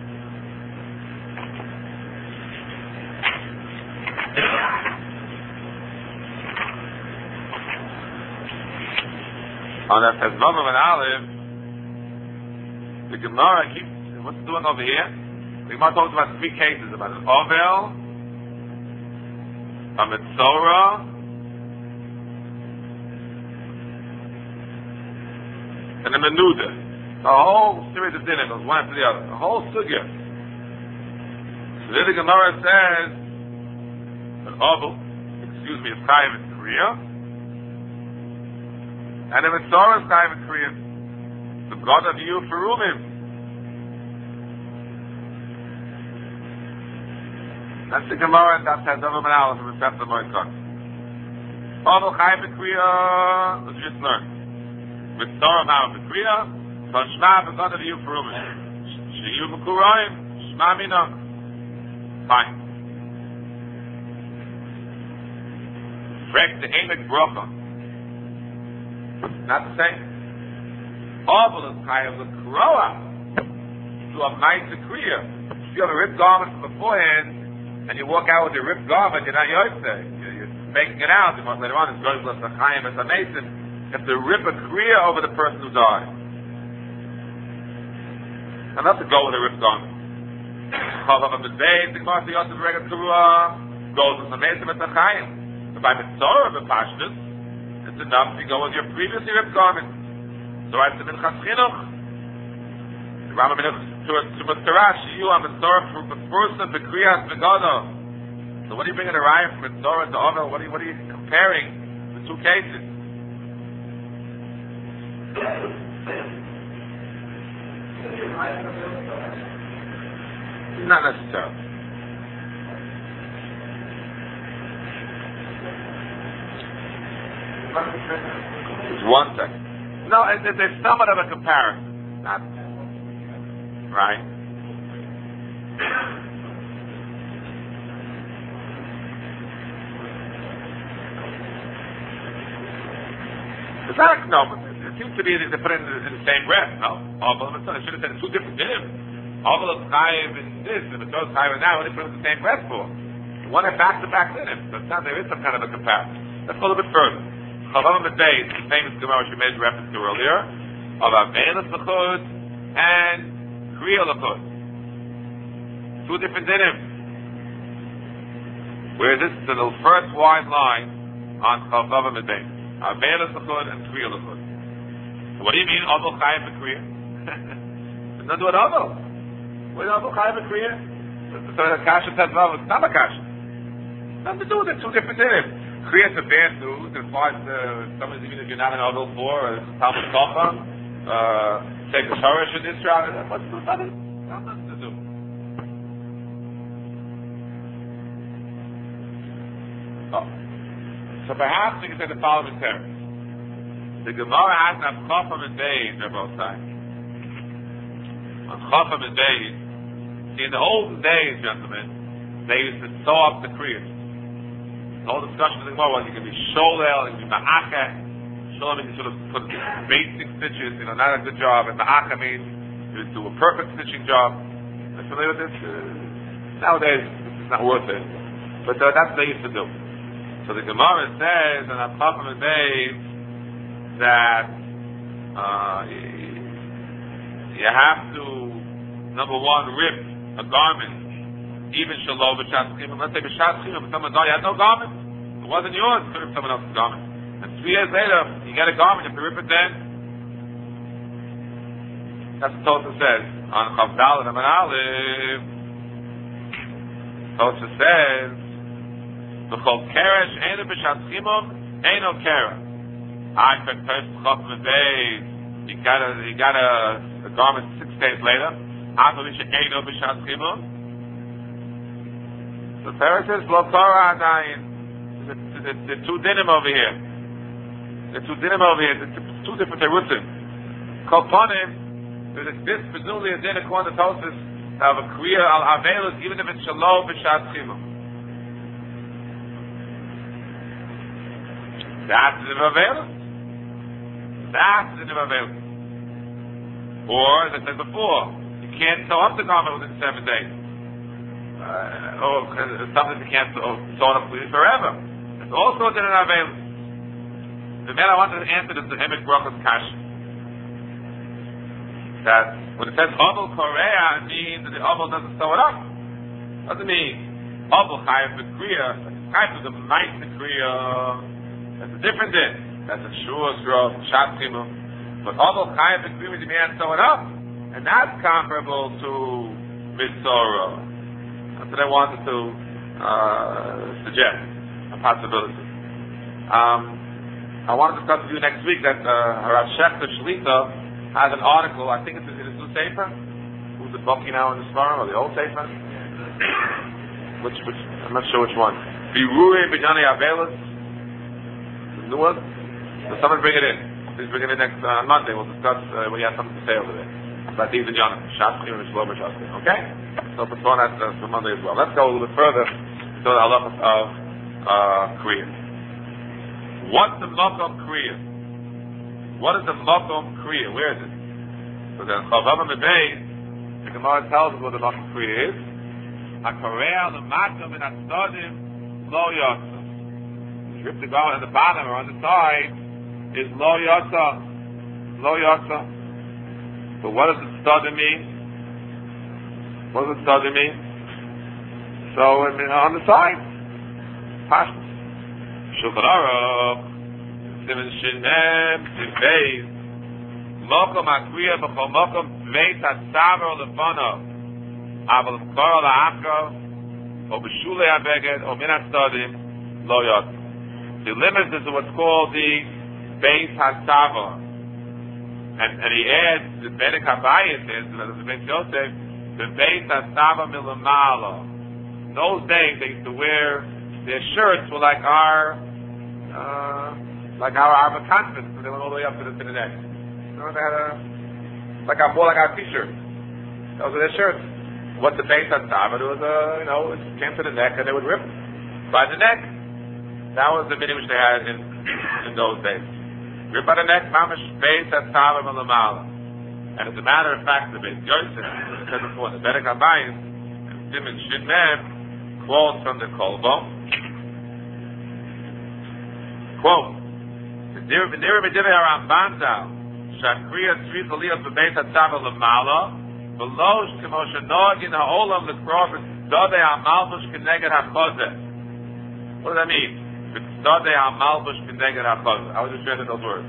On Avtezvav and Aleph, the Gemara keeps, what's it doing over here? The Gemara talks about three cases, about an Ovel, a Metzora, and a menuda. A whole series of dinim goes one after the other. A whole sugya. So then the Gemara says an oval, excuse me, is chayim in Korea, and a metzora is chayim in Korea. The God of you for Rumim. That's the Gemara and that's Hazavam and Aleph from the Sefta Moed. Oval chayim in Korea. Let's just learn. With Torah Ma'am B'Kriya, so Shema B'God of you for Rumen. Sheyu B'Kurayim, Shema Mina. Fine. Frek the Emek Brocha. Not the same. Oval is Chayav L'Kroa to a nice Kriya. If you have a ripped garment from beforehand, and you walk out with your ripped garment, you're not Yosef. You're making it out. You want later on, it's going to be a Chaim as a Mason. You have to rip a kriya over the person who died. And not to go with a ripped garment. The Gemara Yosef Regat Karua goes with the Mesim at the Chaim. But by Mitzorah of the Pashtus, it's enough to go with your previously ripped garment. So I said, Minchas Chinuch. The Rambam to Mitzorah, Shiyu HaMitzorah for the person, the Kriyas V'Gado. So what are you bringing a raya from Mitzorah to Ovel? What are you, what are you comparing the two cases? Not necessarily. Just one second. No, it, it, there's somewhat of a comparison. Not right. It's not a, no, but it seems to be that they put it in the, in the same breath, no? Oval and Mitzvah. I should have said it's two different dinim. Oval is chayiv in this, and Mitzvah is chayiv in that. What they put it in the same breath for? One had back-to-back dinim. So it sounds there is some kind of a comparison. Let's go a little bit further. Chavav Medbei, the famous Gemara which we made reference to earlier, of Avelis L'chud and Kriya L'chud. Two different dinim. Where this is the first wide line on Chavav Medbei. Avelis L'chud and Kriya L'chud. What do you mean, Oval Chayiv B'Kriya? It's not doing Oval. What is Oval Chayiv B'Kriya? So the Kasha says, well, it's not a Kasha. Nothing to do with it, two different things. Kriya is a bad news, as far as uh, somebody's even if you're not an Oval for, or Talmud Tocha, uh, take a Shorish in this route, what's the nothing? Nothing to do. Oh. So perhaps we can say the following terms. The Gemara has to have Chafam and Beis, they're both sides. On Chafam and Beis, see, in the olden days, gentlemen, they used to sew up the Kriyas. The whole discussion of the Gemara was you can be Sholel, you can be Ma'acha. Sholel means you sort of put basic stitches, you know, not a good job, and Ma'acha means you do a perfect stitching job. Are you familiar with this? Uh, nowadays, it's not worth it. But uh, that's what they used to do. So the Gemara says, and on Chafam and Beis, that uh, you have to, number one, rip a garment, even shalom b'shat chimim. Let's say b'shat chimim, someone died, you had no garment. It wasn't yours, you could rip someone else's garment. And three years later, you get a garment, you have to rip it then. That's what Tosha says on Chav Daled Amar Aleph. Tosha says, V'chol keresh einu b'shat chimim, einu kerah. I for first Chafam and Beis, you got a you got a, a garment six days later. The Torah says, Lo Torah Adayin. The two dinim over here. The two dinim over here. The two different terutzim. Kolponim, there's this presumably a din according to Tosfos of a kriya al avelus, even if it's shalom b'shat chilul. That's the avelus. That's the avelus. Or, as I said before, you can't sew up the garment within seven days. Uh, or uh, something you can't sew, sew it up forever. It's also in an avelus. The man I wanted to answer this to Emek Brachos Kash. That when it says Abel Korea, it means that the Abel doesn't sew it up. Doesn't mean Abel Chayav the Kriya, Chayav the Mice the Kriya. That's a different thing. That's a Shua Shrov, Shat Chimel. But Abel Chayav the Kriya means the man sew it up. And that's comparable to Mitzorah. That's what I wanted to uh, suggest. A possibility. Um, I want to discuss with you next week that uh, Rav Shechter Shlita has an article. I think it's in his new Sefer. Who's the Bucky now in the Sfarim, or the old Sefer? which, which I'm not sure which one. Birurei B'Nyanei Avelos. The new one. So someone bring it in. Please bring it in next uh, on Monday. We'll discuss uh, when you have something to say over there about these and Jonathan. Shatzim and Shlomo Shatzim. Okay. So postpone that uh, for Monday as well. Let's go a little bit further to the halachas of uh, Kriya. What's the Makom Kriya? What is the Makom Kriya? Where is it? So the Chavavam Mebei, the Gemara tells us what the Makom Kriya is. HaKorea l'makom in HaTzadim lo yotza. Strip the garment at the bottom or on the side is lo yotza. Lo yotza. So what does the Tzadim mean? What does the Tzadim mean? So I mean, on the side. Pashtus. Shulchan Aruch, Siman Shinem, Tivbeis, Mokom Akriya B'chol Mokom Tveit HaTzavar Lefano, Aval Kor LaAchro, O B'Shulei HaBeged, O Min HaTzadim, Lo Yotza. The limit is what's called the Beis HaTzavar. And, and he adds, the Bedek HaBayis is, the Beis Yosef, the Beis HaTzavar Milamala. In those days, they used to wear, their shirts were like our, uh, like our our vacances. They went all the way up to the, to the neck. You know, they had a, like our, more like our t-shirts. Those were their shirts. What the base on top, but it was a, you know, it came to the neck and they would rip by the neck. That was the minute which they had in in those days. Rip by the neck, mamish base on top of Malamala. And as a matter of fact, the base Yosef, as I said before, the Bedek HaBayis, Siman Shinem, quotes from the Kolbo. Quote, V'nira b'divei HaRamban zal, Shakriya tzrich aliyot b'beis HaTzavar l'mala, v'lo k'mo shenogin ha'olam l'krov v'tzadei ha'malbush k'neged ha'chozeh. What does that mean? V'tzadei ha'malbush k'neged ha'chozeh. I was just reading those words.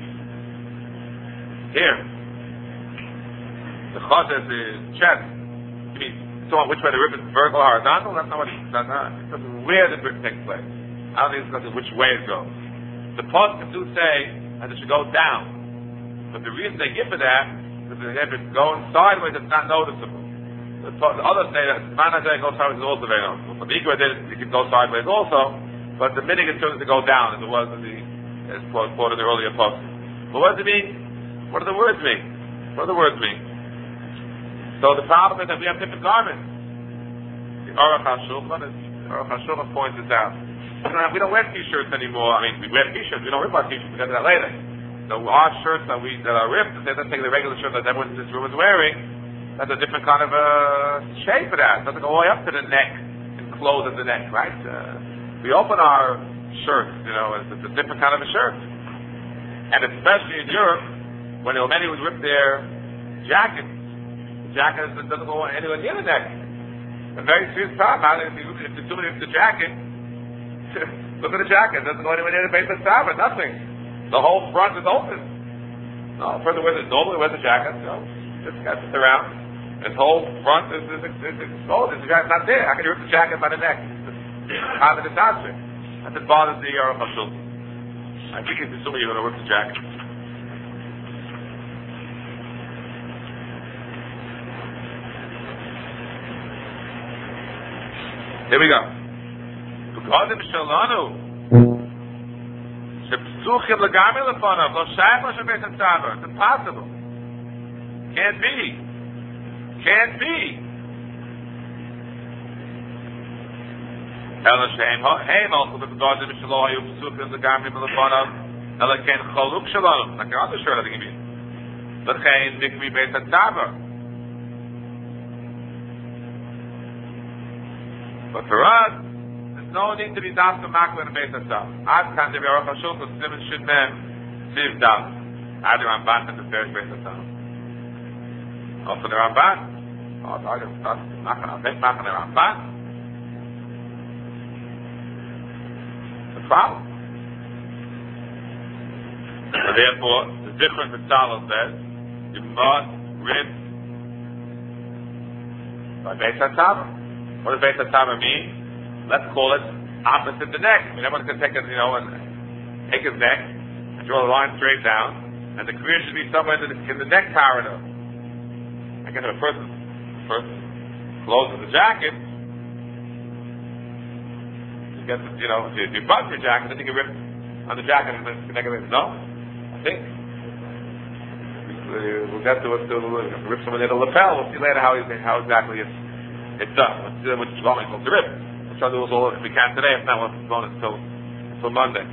Here, the chozeh is the chest. You mean, so which way the rib is vertical or horizontal? That's not what it's, that's not, it's where the rib takes place. I don't think it's because of which way it goes. The poskim do say that it should go down, but the reason they give for that is that if it's going sideways, it's not noticeable. The, the others say that man as goes sideways is also very noticeable. But the Ikra did it can go sideways also, but the minig is to go down as it was in the as quoted in the earlier poskim. But what does it mean? What do the words mean? What do the words mean? So the problem is that we have different garments. The Aruch HaShulchan, Aruch HaShulchan points this out. We don't, have, we don't wear t-shirts anymore. I mean, we wear t-shirts. We don't rip our t-shirts. We'll get to that later. So our shirts that we that are ripped, let's take the regular shirt that everyone in this room is wearing, that's a different kind of uh, shape for that. It doesn't go all the way up to the neck and close at the neck, right? Uh, we open our shirts, you know, it's, it's a different kind of a shirt. And especially in Europe, when the many would rip their jackets, the jacket doesn't go anywhere near the neck. A very serious problem. If you if the somebody rips the jacket, look at the jacket. It doesn't go anywhere near the base of the fabric. Nothing. The whole front is open. No, further where the normally wears the jacket, you know, just gets it around. His whole front is, is, is exposed. The jacket's not there. How can you rip the jacket by the neck? Out of the attachment. That's what bothers the Aruch HaShulchan. I think if somebody you're going to rip the jacket. Here we go. V'kodim shalanu. Shepsuchim l'gamei lefonav. Lo shayach lo shebeis hatzavar. It's impossible. Can't be. Can't be. Ela shehem heim also v'kodim shalo hayu psuchim l'gamei lefonav. Ela ken choluk shalanu. Like your other shirt, I think you mean. L'chein mikvi beis hatzavar. But for us, there's no need to be das to makla in the base of stuff. Ad kan devi aruch hashulchan siman shid mem siv das. Ad the Ramban in the first base of stuff. Also the Ramban. Oh, the argument stuff. Makla, bet makla the Ramban. The problem. So therefore, the difference that Tzalal says, you must rinse by base of tzava. What does Beis HaTzava mean? Let's call it opposite the neck. I mean, everyone's going to take it, you know, and take his neck and draw the line straight down, and the career should be somewhere in the, in the neck corridor. I guess if a person first closes the jacket, you get, you know, if you, you button your jacket, then you can rip on the jacket and then connect it. No, I think we'll get to it. To rip someone in the lapel. We'll see later how how exactly it's. It's done. Let's do which is going to rip. We'll try to do this all if we can today. If not, we'll postpone it until until Monday.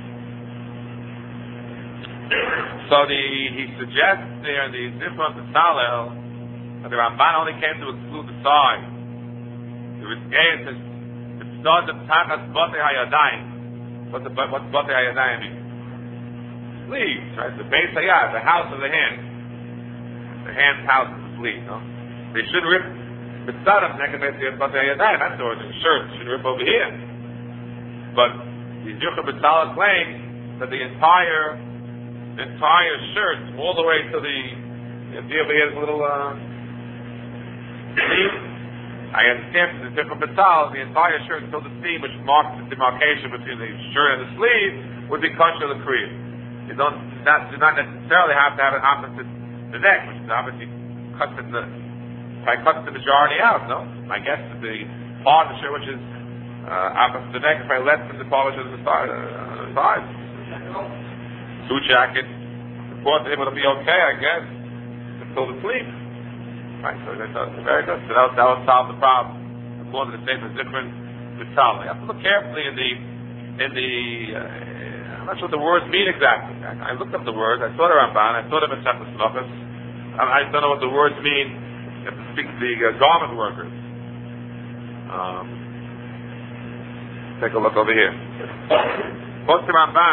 So the he suggests there the difference of Tzalel that the Ramban only came to exclude the side. The Rizkei says the studs of Tachas Batei Hayadayim. What's the what's Batei Hayadayim mean? Sleeves, right? The base hayad, the house of the hand. The hand's house is the sleeve. No, they should rip. But that's the origin. Sure, it should rip over here. But the Yuchah B'Tzalel claims that the entire, the entire shirt, all the way to the, you see over here, this little uh, sleeve. I understand from the Yuchah B'Tzalel, the entire shirt until the seam, which marks the demarcation between the shirt and the sleeve, would be kosher the kriya. You don't, not, do not necessarily have to have it opposite the neck, which is obviously cuts in the. If I cut the majority out, no? My guess is the part of the shirt which is uh, opposite the neck, if I let the part which is the side, uh, the side. Suit jacket, the part able to be okay, I guess, until the sleeve. Right, so that's very good. So that, that will solve the problem. According to the same is different with Tzalel. You have to look carefully in the, in the, uh, I'm not sure what the words mean exactly. I, I looked up the words, I saw the Ramban, I saw the Masechtas Melachos. I, I don't know what the words mean. You have to speak to the uh, garment workers. Um, take a look over here. What's the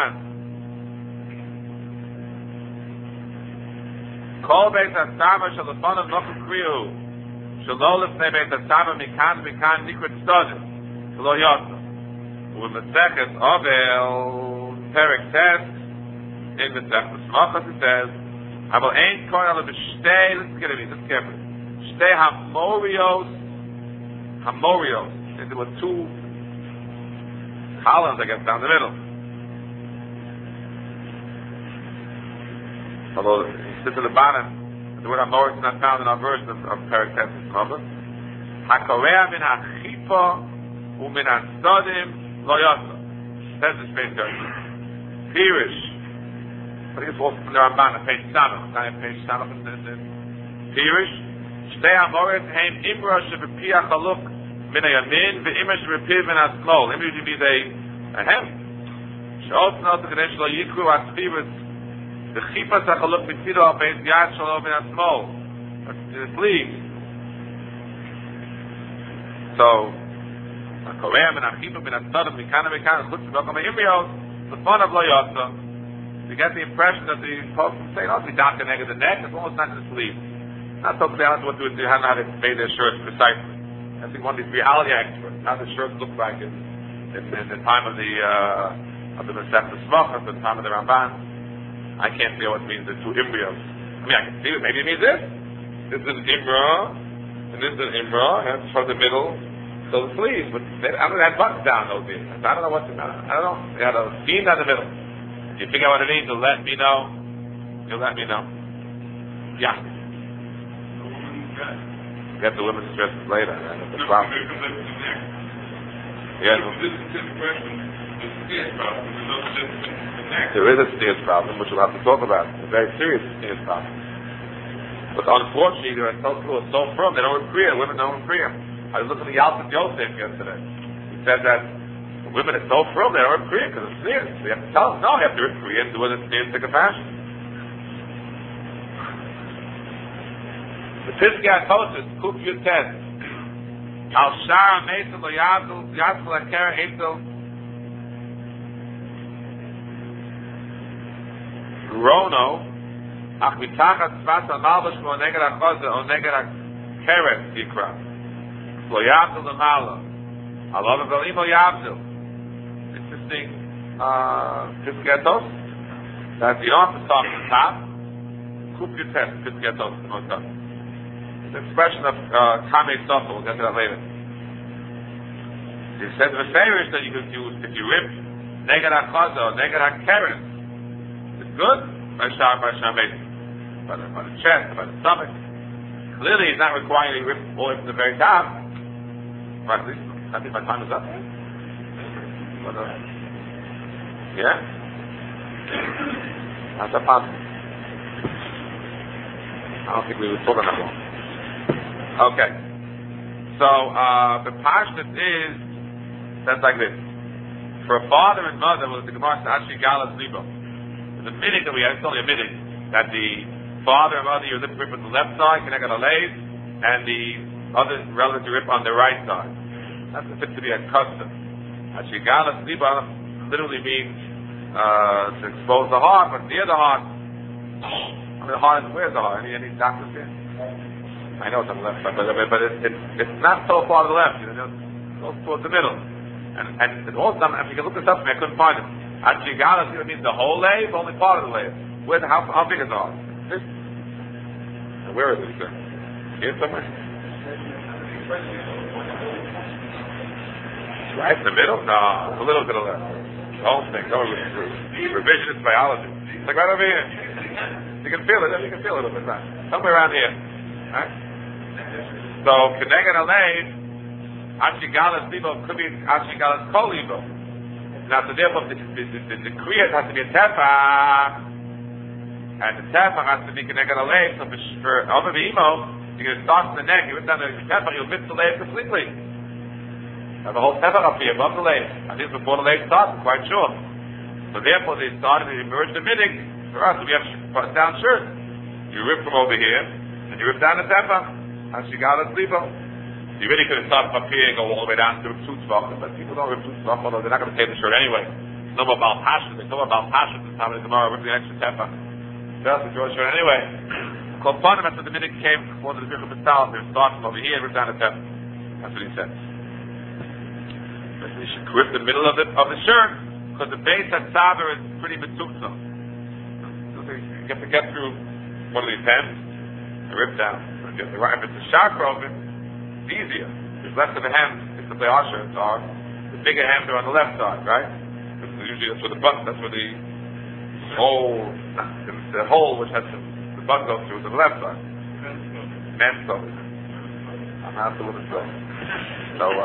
Ramban? Kol Beis HaTzava Shalafonav Nochum Kriyu Shalo Lefnei Beis HaTzava Mikan Mikan Nikrit Stodim Shalo Yotza U'Mesechet Ovel Perek Tes in Mesechtas Melachos it says Aval Ein Kohen Ala B'Shtei. Listen to me, listen carefully. Shtei Hamorios, Hamorios. There were two columns, I guess, down the middle. Although it sits at the bottom, the word Hamorios is not found in our version of, of Perek Tes Melachos. Hakorea min hachipa umin hastodim lo yotza. Says the Shpein Terzi. Pirish. I think it's also from the Ramban, page Sanach. Not page Sanach in the Pirish. Shtei Hamoret heim imra shebepiach haluk min hayamin ve'imra shebepiach min hasmol. Imra should be the a hem. She'os not the kadesh lo yikru asfivus the chipas hachaluk mitzido al beis yad shalo min hasmol. That's the sleeve. So Korea min hachipa min hastodim mikana mikana chutz v'okom ha'imrios the fun of lo yotza. You get the impression that the folks say, "Oh, we down the neck of the neck. It's almost not in the sleeve." Not so clear what to do. They haven't how to made their shirts precisely. I think one of these reality experts, how the shirts look like in, in, in the time of the uh, of the Masechtas Melachos, at the time of the Ramban. I can't see what it means. The two embryos. I mean, I can see it. Maybe it means this. This is an imra, and this is an imra, and it's from the middle to the sleeves. But they, I don't know. They had buttons down those days. I don't know what's. I don't know. They had a seam down the middle. If you figure out what it means, you'll let me know. You'll let me know. Yeah. Get the women's dresses later. That's the problem. Yeah. This is this question, the steer problem. There's no sense in that. There is a steers problem, which we'll have to talk about. It's a very serious steers problem. But unfortunately, there are so cool, so firm, they don't rip Kriya. Women don't rip Kriya. I was looking at Yalkut Yosef yesterday. He said that women are so firm, they don't rip Kriya because it's steers. So you have to tell them, no, you have to rip Kriya and do it in a steers stick of fashion. The Piskei HaTosfos, Kuf Yud Tes. Al Shara Meisel Lo Yadul, Yadul Akera Eitel. Rono. Ach mitachat tzvat ha-malbush mo neged ha-choze o neged ha-keret yikra. Lo yavdil l'mala. Alav v'alim lo yavdil. Interesting uh, Piskei HaTosfos. That you don't have to start from the top. Kuf Yud Tes, Piskei HaTosfos. It's an expression of Kamei uh, Sofa. We'll get to that later. He said the favors that you could use if you rip neged ha-choze or neged ha-keret. It's good. By Shah, by Shah Meisel. By the, by the chest, by the stomach. Clearly, he's not requiring to rip all the way from the very top. Right, at least, I think my time is up. But, uh, yeah? How's that possible? I don't think we were talking that long. Okay. So, uh, the pashtus is, that's like this. For a father and mother, well, the Gemara says, Ashi Galas Libo. The minute that we have, it's only a minute, that the father and mother, you rip on the left side, connect on the lathe, and the other relative rip on the right side. That's considered to be a custom. Ashigalas liba literally means uh, to expose the heart, but near the heart. I mean, the heart is, where's the heart? Any, any doctors here? I know it's on the left side, but, but, but it, it, it's not so far to the left, you know, it goes towards the middle. And, and it also, if you can look this up for me, I couldn't find it. Ashigalas means the whole lathe, only part of the lathe. Where, how, how big is the heart? This? Where is it, sir? Here somewhere? Right in the middle? No, it's a little bit of left. The whole thing. Don't revisionist biology. It's like right over here. You can feel it. You can feel it a little bit. Right? Somewhere around here. Right? So, Keneged Alev, Ashigalas Libo could be Ashigalas Kol Libo. Now, so therefore, the, the, the, the Kriyat has to be a Tefach. And the tefach has to be connected to the leg. So for over the emo, you're going to start from the neck. You rip down the tefach, you'll miss the leg completely. Have a whole tefach up here above the leg. I think before the leg starts, I'm quite sure. So therefore, they started to emerge the minig. For us, we have down shirts. You rip from over here, and you rip down the tefach. Ashigalas libo. You really could have started up here and go all the way down to rip two tzvachim, but people don't rip two tzvachim, although they're not going to take the shirt anyway. It's no more Baal Pasha. They know about Pasha this time of the Gemara, rip the extra tefach. That's the George shirt anyway. Kolpanim, after the minute came before the Zikr B'Stal, they would start from over here and rip down the tefach. That's what he said. But you should rip the middle of the of the shirt, because the base at Saber is pretty mitzukta. So you have to get through one of these hems and rip down. If it's a shark oven, it's easier. There's less of a hem, if the Bayar shirts are. The bigger hems are on the left side, right? Because usually that's where the button, that's where the hole, the, the hole which has the, the button goes through is on the left side. Men's toe. I'm not the woman's toe. So, uh,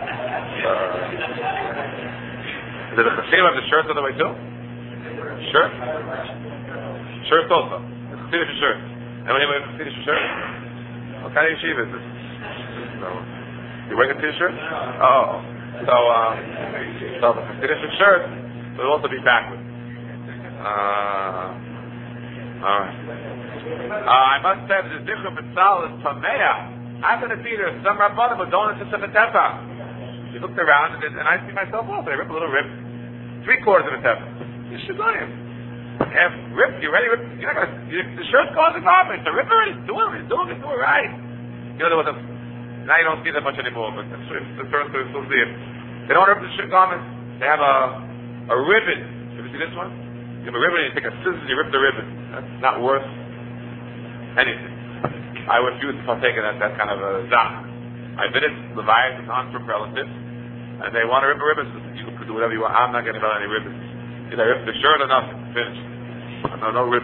uh, is it a chassim of the shirts on the way too? Shirt? Shirts also. It's a chassim shirt. Anybody wear a chassim shirt? What kind of yeshiva is this? So, you wearing a chassim shirt? Oh. So, uh, so the chassim shirt will also be backward. Uh, alright. Uh, I must say that the Zikr B'Stal is Tameah. I'm going to see there's some Rabbanim who don't insist on the tefach. You looked around and, and I see myself also. I rip a little rip, three quarters of a tefach. You should learn him. If rip, you ready? Rip. You're not going to. The shirt's going to the garbage. So rip already. Do it. Do it. Do it right. You know there was a. Now you don't see that much anymore, but the first to still see it. They don't rip the shirt garments. They have a a ribbon. Have you seen this one? You have a ribbon and you take a scissors, you rip the ribbon. That's not worth anything. I refuse to partake in that, that kind of a zach. I bid it, Leviathan, non-trip relatives, and they want to rip a ribbon. You can do whatever you want. I'm not getting about any ribbons. Either rip the shirt or nothing. Finished. No, no ribbon.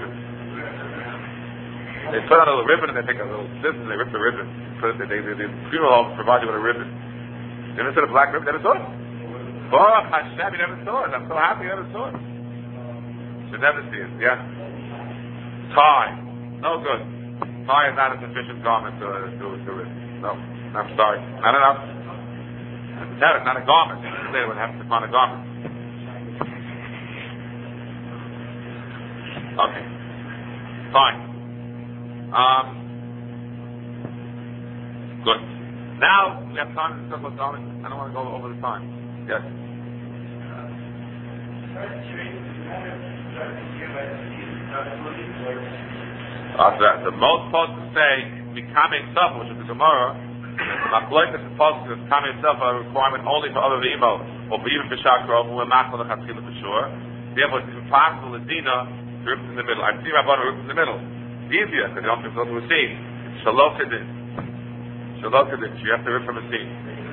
They put on a little ribbon and they take a little scissors and they rip the ribbon. Put it, they, they, they, the funeral home provide you with a ribbon. You ever said a black ribbon? Never saw it? Baruch Hashem, you never saw it. I'm so happy you never saw it. Should never see it, yeah? Tie. No good. Tie is not a sufficient garment to do it. To it. No, I'm sorry. Not enough. No, it's not a garment. They would have to find a garment. Okay. Fine. Um, good. Now we have time to discuss what's garment. I don't want to go over the time. Yes. After that, the most supposed to say becoming stuff, which is the Gemara. Machlokes is supposed to become itself a requirement only for other emo, or for even for Shakrov, who are machal the Chatzila for sure. Therefore, it's impossible to Dina to rip in the middle. I've seen Rabbanah rip in the middle. It's easier because they don't have to go to a seam. It's shalokadin. Shalokadin. You have to rip from a seam.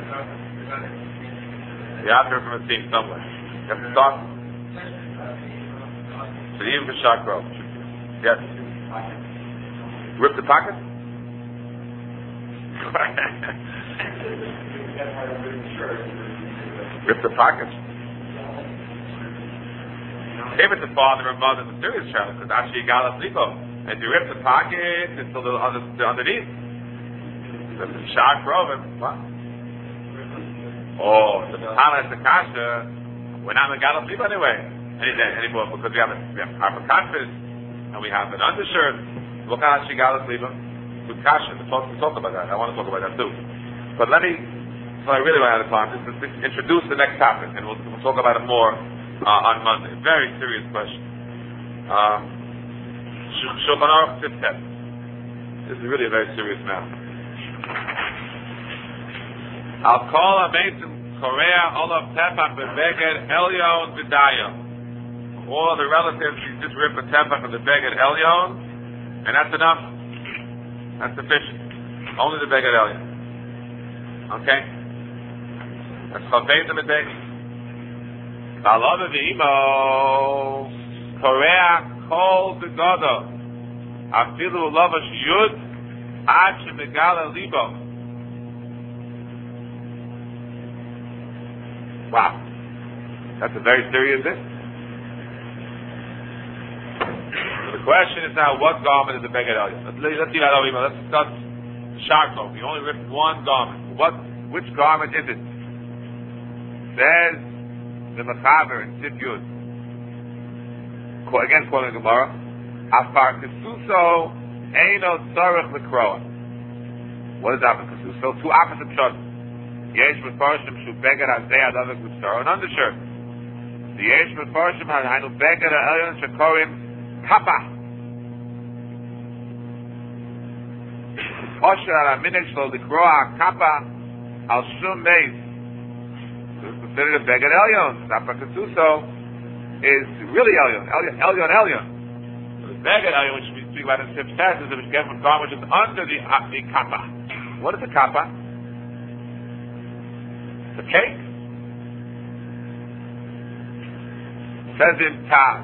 You have to rip from a seam somewhere. You have to start. So even for Shakrov. Yes. Rip the pocket? Rip the pocket. If it's a father or mother, it's a serious child, because actually you got to sleep on. And if you rip the pocket, it's still the, under, the underneath. If it's a shock proven, what? Oh, so the Tana is the kasha, we're not in the Gala sleep anyway. Any, anymore, because we have a, we have a carpet, and we have an undershirt. Look how she got to sleep with kasha. We'll talk, we'll talk about that. I want to talk about that too. But let me, so I really ran out of time, just to introduce the next topic, and we'll, we'll talk about it more uh, on Monday. Very serious question. Um, Shulchan Aruch Tiftet. This is really a very serious matter. I'll call a mason Korea Olav Tefach Bebeged Elyon Vidaya. All the relatives, you just rip a Tefach of the Beged Elyon, and that's enough. That's sufficient. Only the Beged Elyon. Okay? That's Chaveitim and Beged. Ba'alov v'imo Korea Kol Begodo Afilu Lavash Yud Ad Shemegala Libo. Wow. That's a very serious thing. So the question is now, what garment is the Beged Elyon? Let's, let's see that over. Let's discuss Sharko. You only ripped one garment. What? Which garment is it? Says the Mechaber in Sif Yud. Again, quoting the Gemara. Afar Kesuso Eino Tzarech L'Kroa. What is Afar Kesuso? Two opposite shots. Yesh Mefarshim Shu Beged Hazeh Adavik L'Tzar. An undershirt. The Yesh Mefarshim Hainu Beged Elyon Shekorim Kappa. Osher Al Aminik Shlo L'Kroa Kappa Al Shum Beis. This is considered a Beged Elyon. Afar Kesuso is really Elyon. Elyon, Elyon, Elyon. So the Beged Elyon, which we speak about in Sif Tes, is a get from God, which is under the, uh, the Kappa. What is the Kappa? The cake. Says in Ta.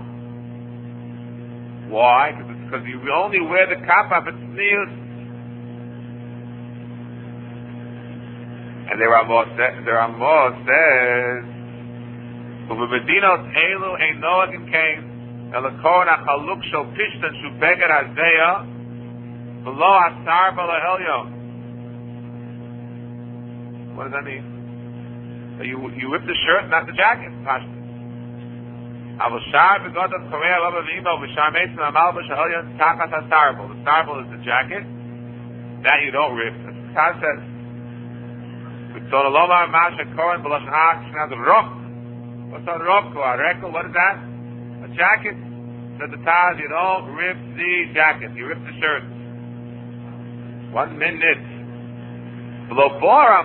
Why? Because it's because you only wear the kappa if it's sneezed. And there are more. There are more. Says. Ubemedinos elu ein noagim kain elakon achaluk shel pishtan shu beged hazeya below asar b'lahelyon. What does that mean? You you rip the shirt, not the jacket. Avoshar begodav korea lava v'imo v'shar meitz amal v'shahelyon tachas hasarbel. The sarbel is the jacket that you don't rip. That's what the Taz says. V'tzon alomar masha koren b'lashon ha'ak shnaz rok. What's on rok? What is that? A jacket. Said the Taz, you don't rip the jacket. You rip the shirt. One minute. No, excuse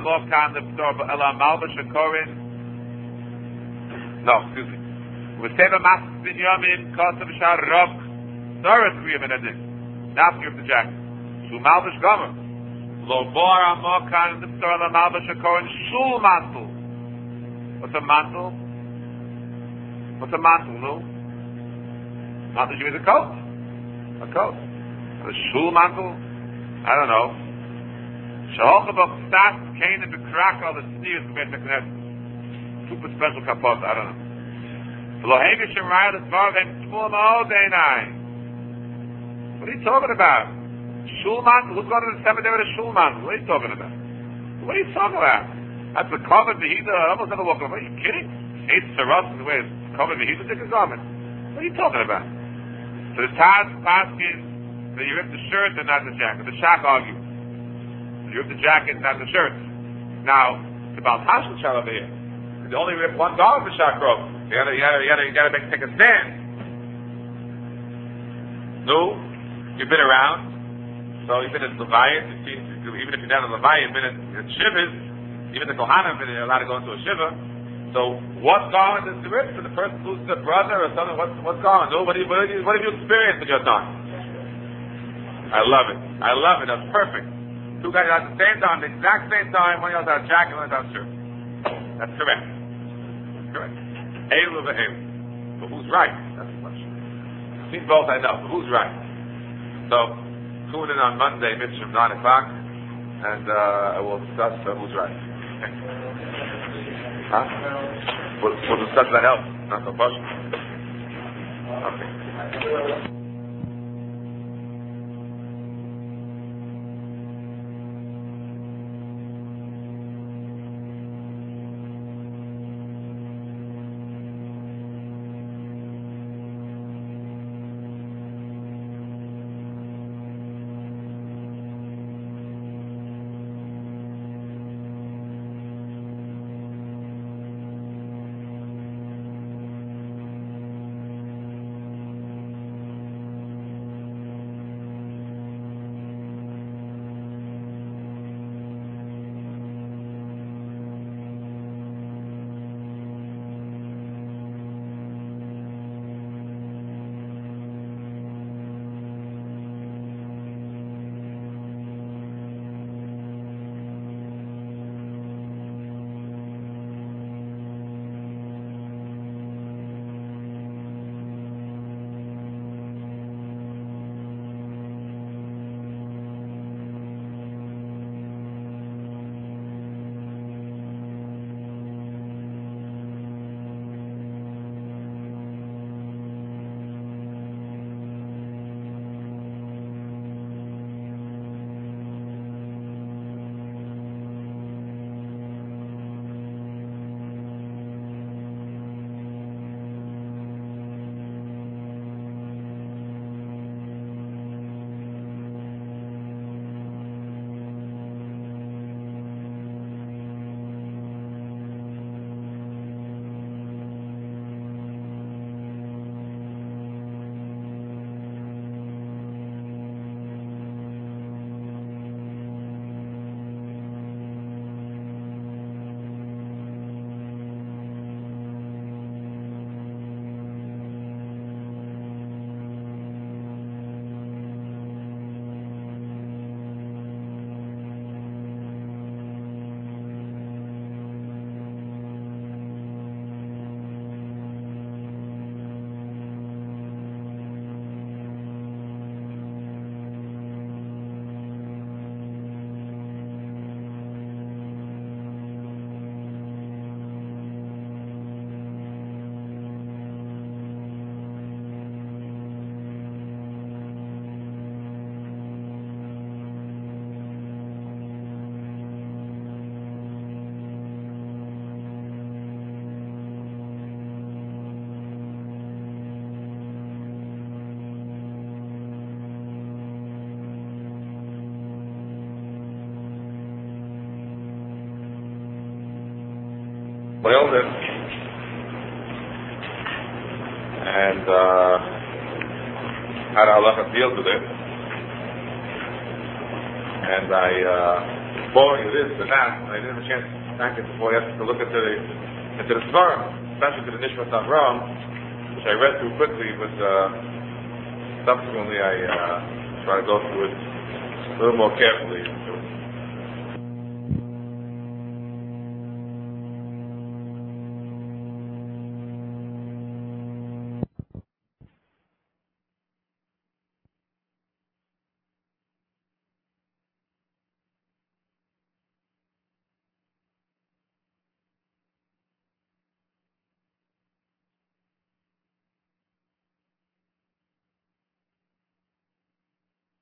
me. V'teva mas binyamin kosav shar rok sorot kriyam enadik. Now you have the jacket. Shu malvish gomer. Lo bor amokan the store la malvish akorin shul mantle. What's a mantle? What's a mantle? No. Mantle means a coat. A coat. A shul mantle. I don't know. Shahochabach stas kain and bekrakal the sneers from the Knesset. super special kapot. I don't know. What are you talking about? Shulman? Who's going to the cemetery to Shulman? What are you talking about? What are you talking about? That's the covered Vehida. I almost never walk over. Are you kidding? Eight Saras in the way covered Vehida took his garment. What are you talking about? So the Taz Paskins that you rip the shirt and not the jacket. The Shach argues. You rip the jacket and not the shirt. Now, the Baal Hashel shall over here. They only rip one garment for Shach Rov. You gotta, you gotta, you gotta, you gotta make, take a stand. No, you've been around. So you've been at Leviat. You've seen, even if you're not a Leviat, you've been at, at Shivas. Even the Kohanim have been allowed to go into a Shiva. So what garment is the rip for the person who's the brother or something? What's, what's garment? No, what, what, what have you experienced in your time? I love it. I love it. That's perfect. Two guys at the same time, the exact same time, one else had a jacket, one else had a shirt. That's correct. That's correct. Elu over Elu. But who's right? That's the question. I've seen both, I know, but who's right? So, tune in on Monday, Mitzvah, nine o'clock, and uh, we'll discuss uh, who's right. Okay. Huh? We'll, we'll discuss that else. Not so much. Okay. Boiled it, and uh, had halacha deal with it, and I uh, boring it is the that, and I didn't have a chance to thank it before I had to look into the into the Svarim, especially to the Nishmat Avram, which I read through quickly, but uh, subsequently I uh, try to go through it a little more carefully.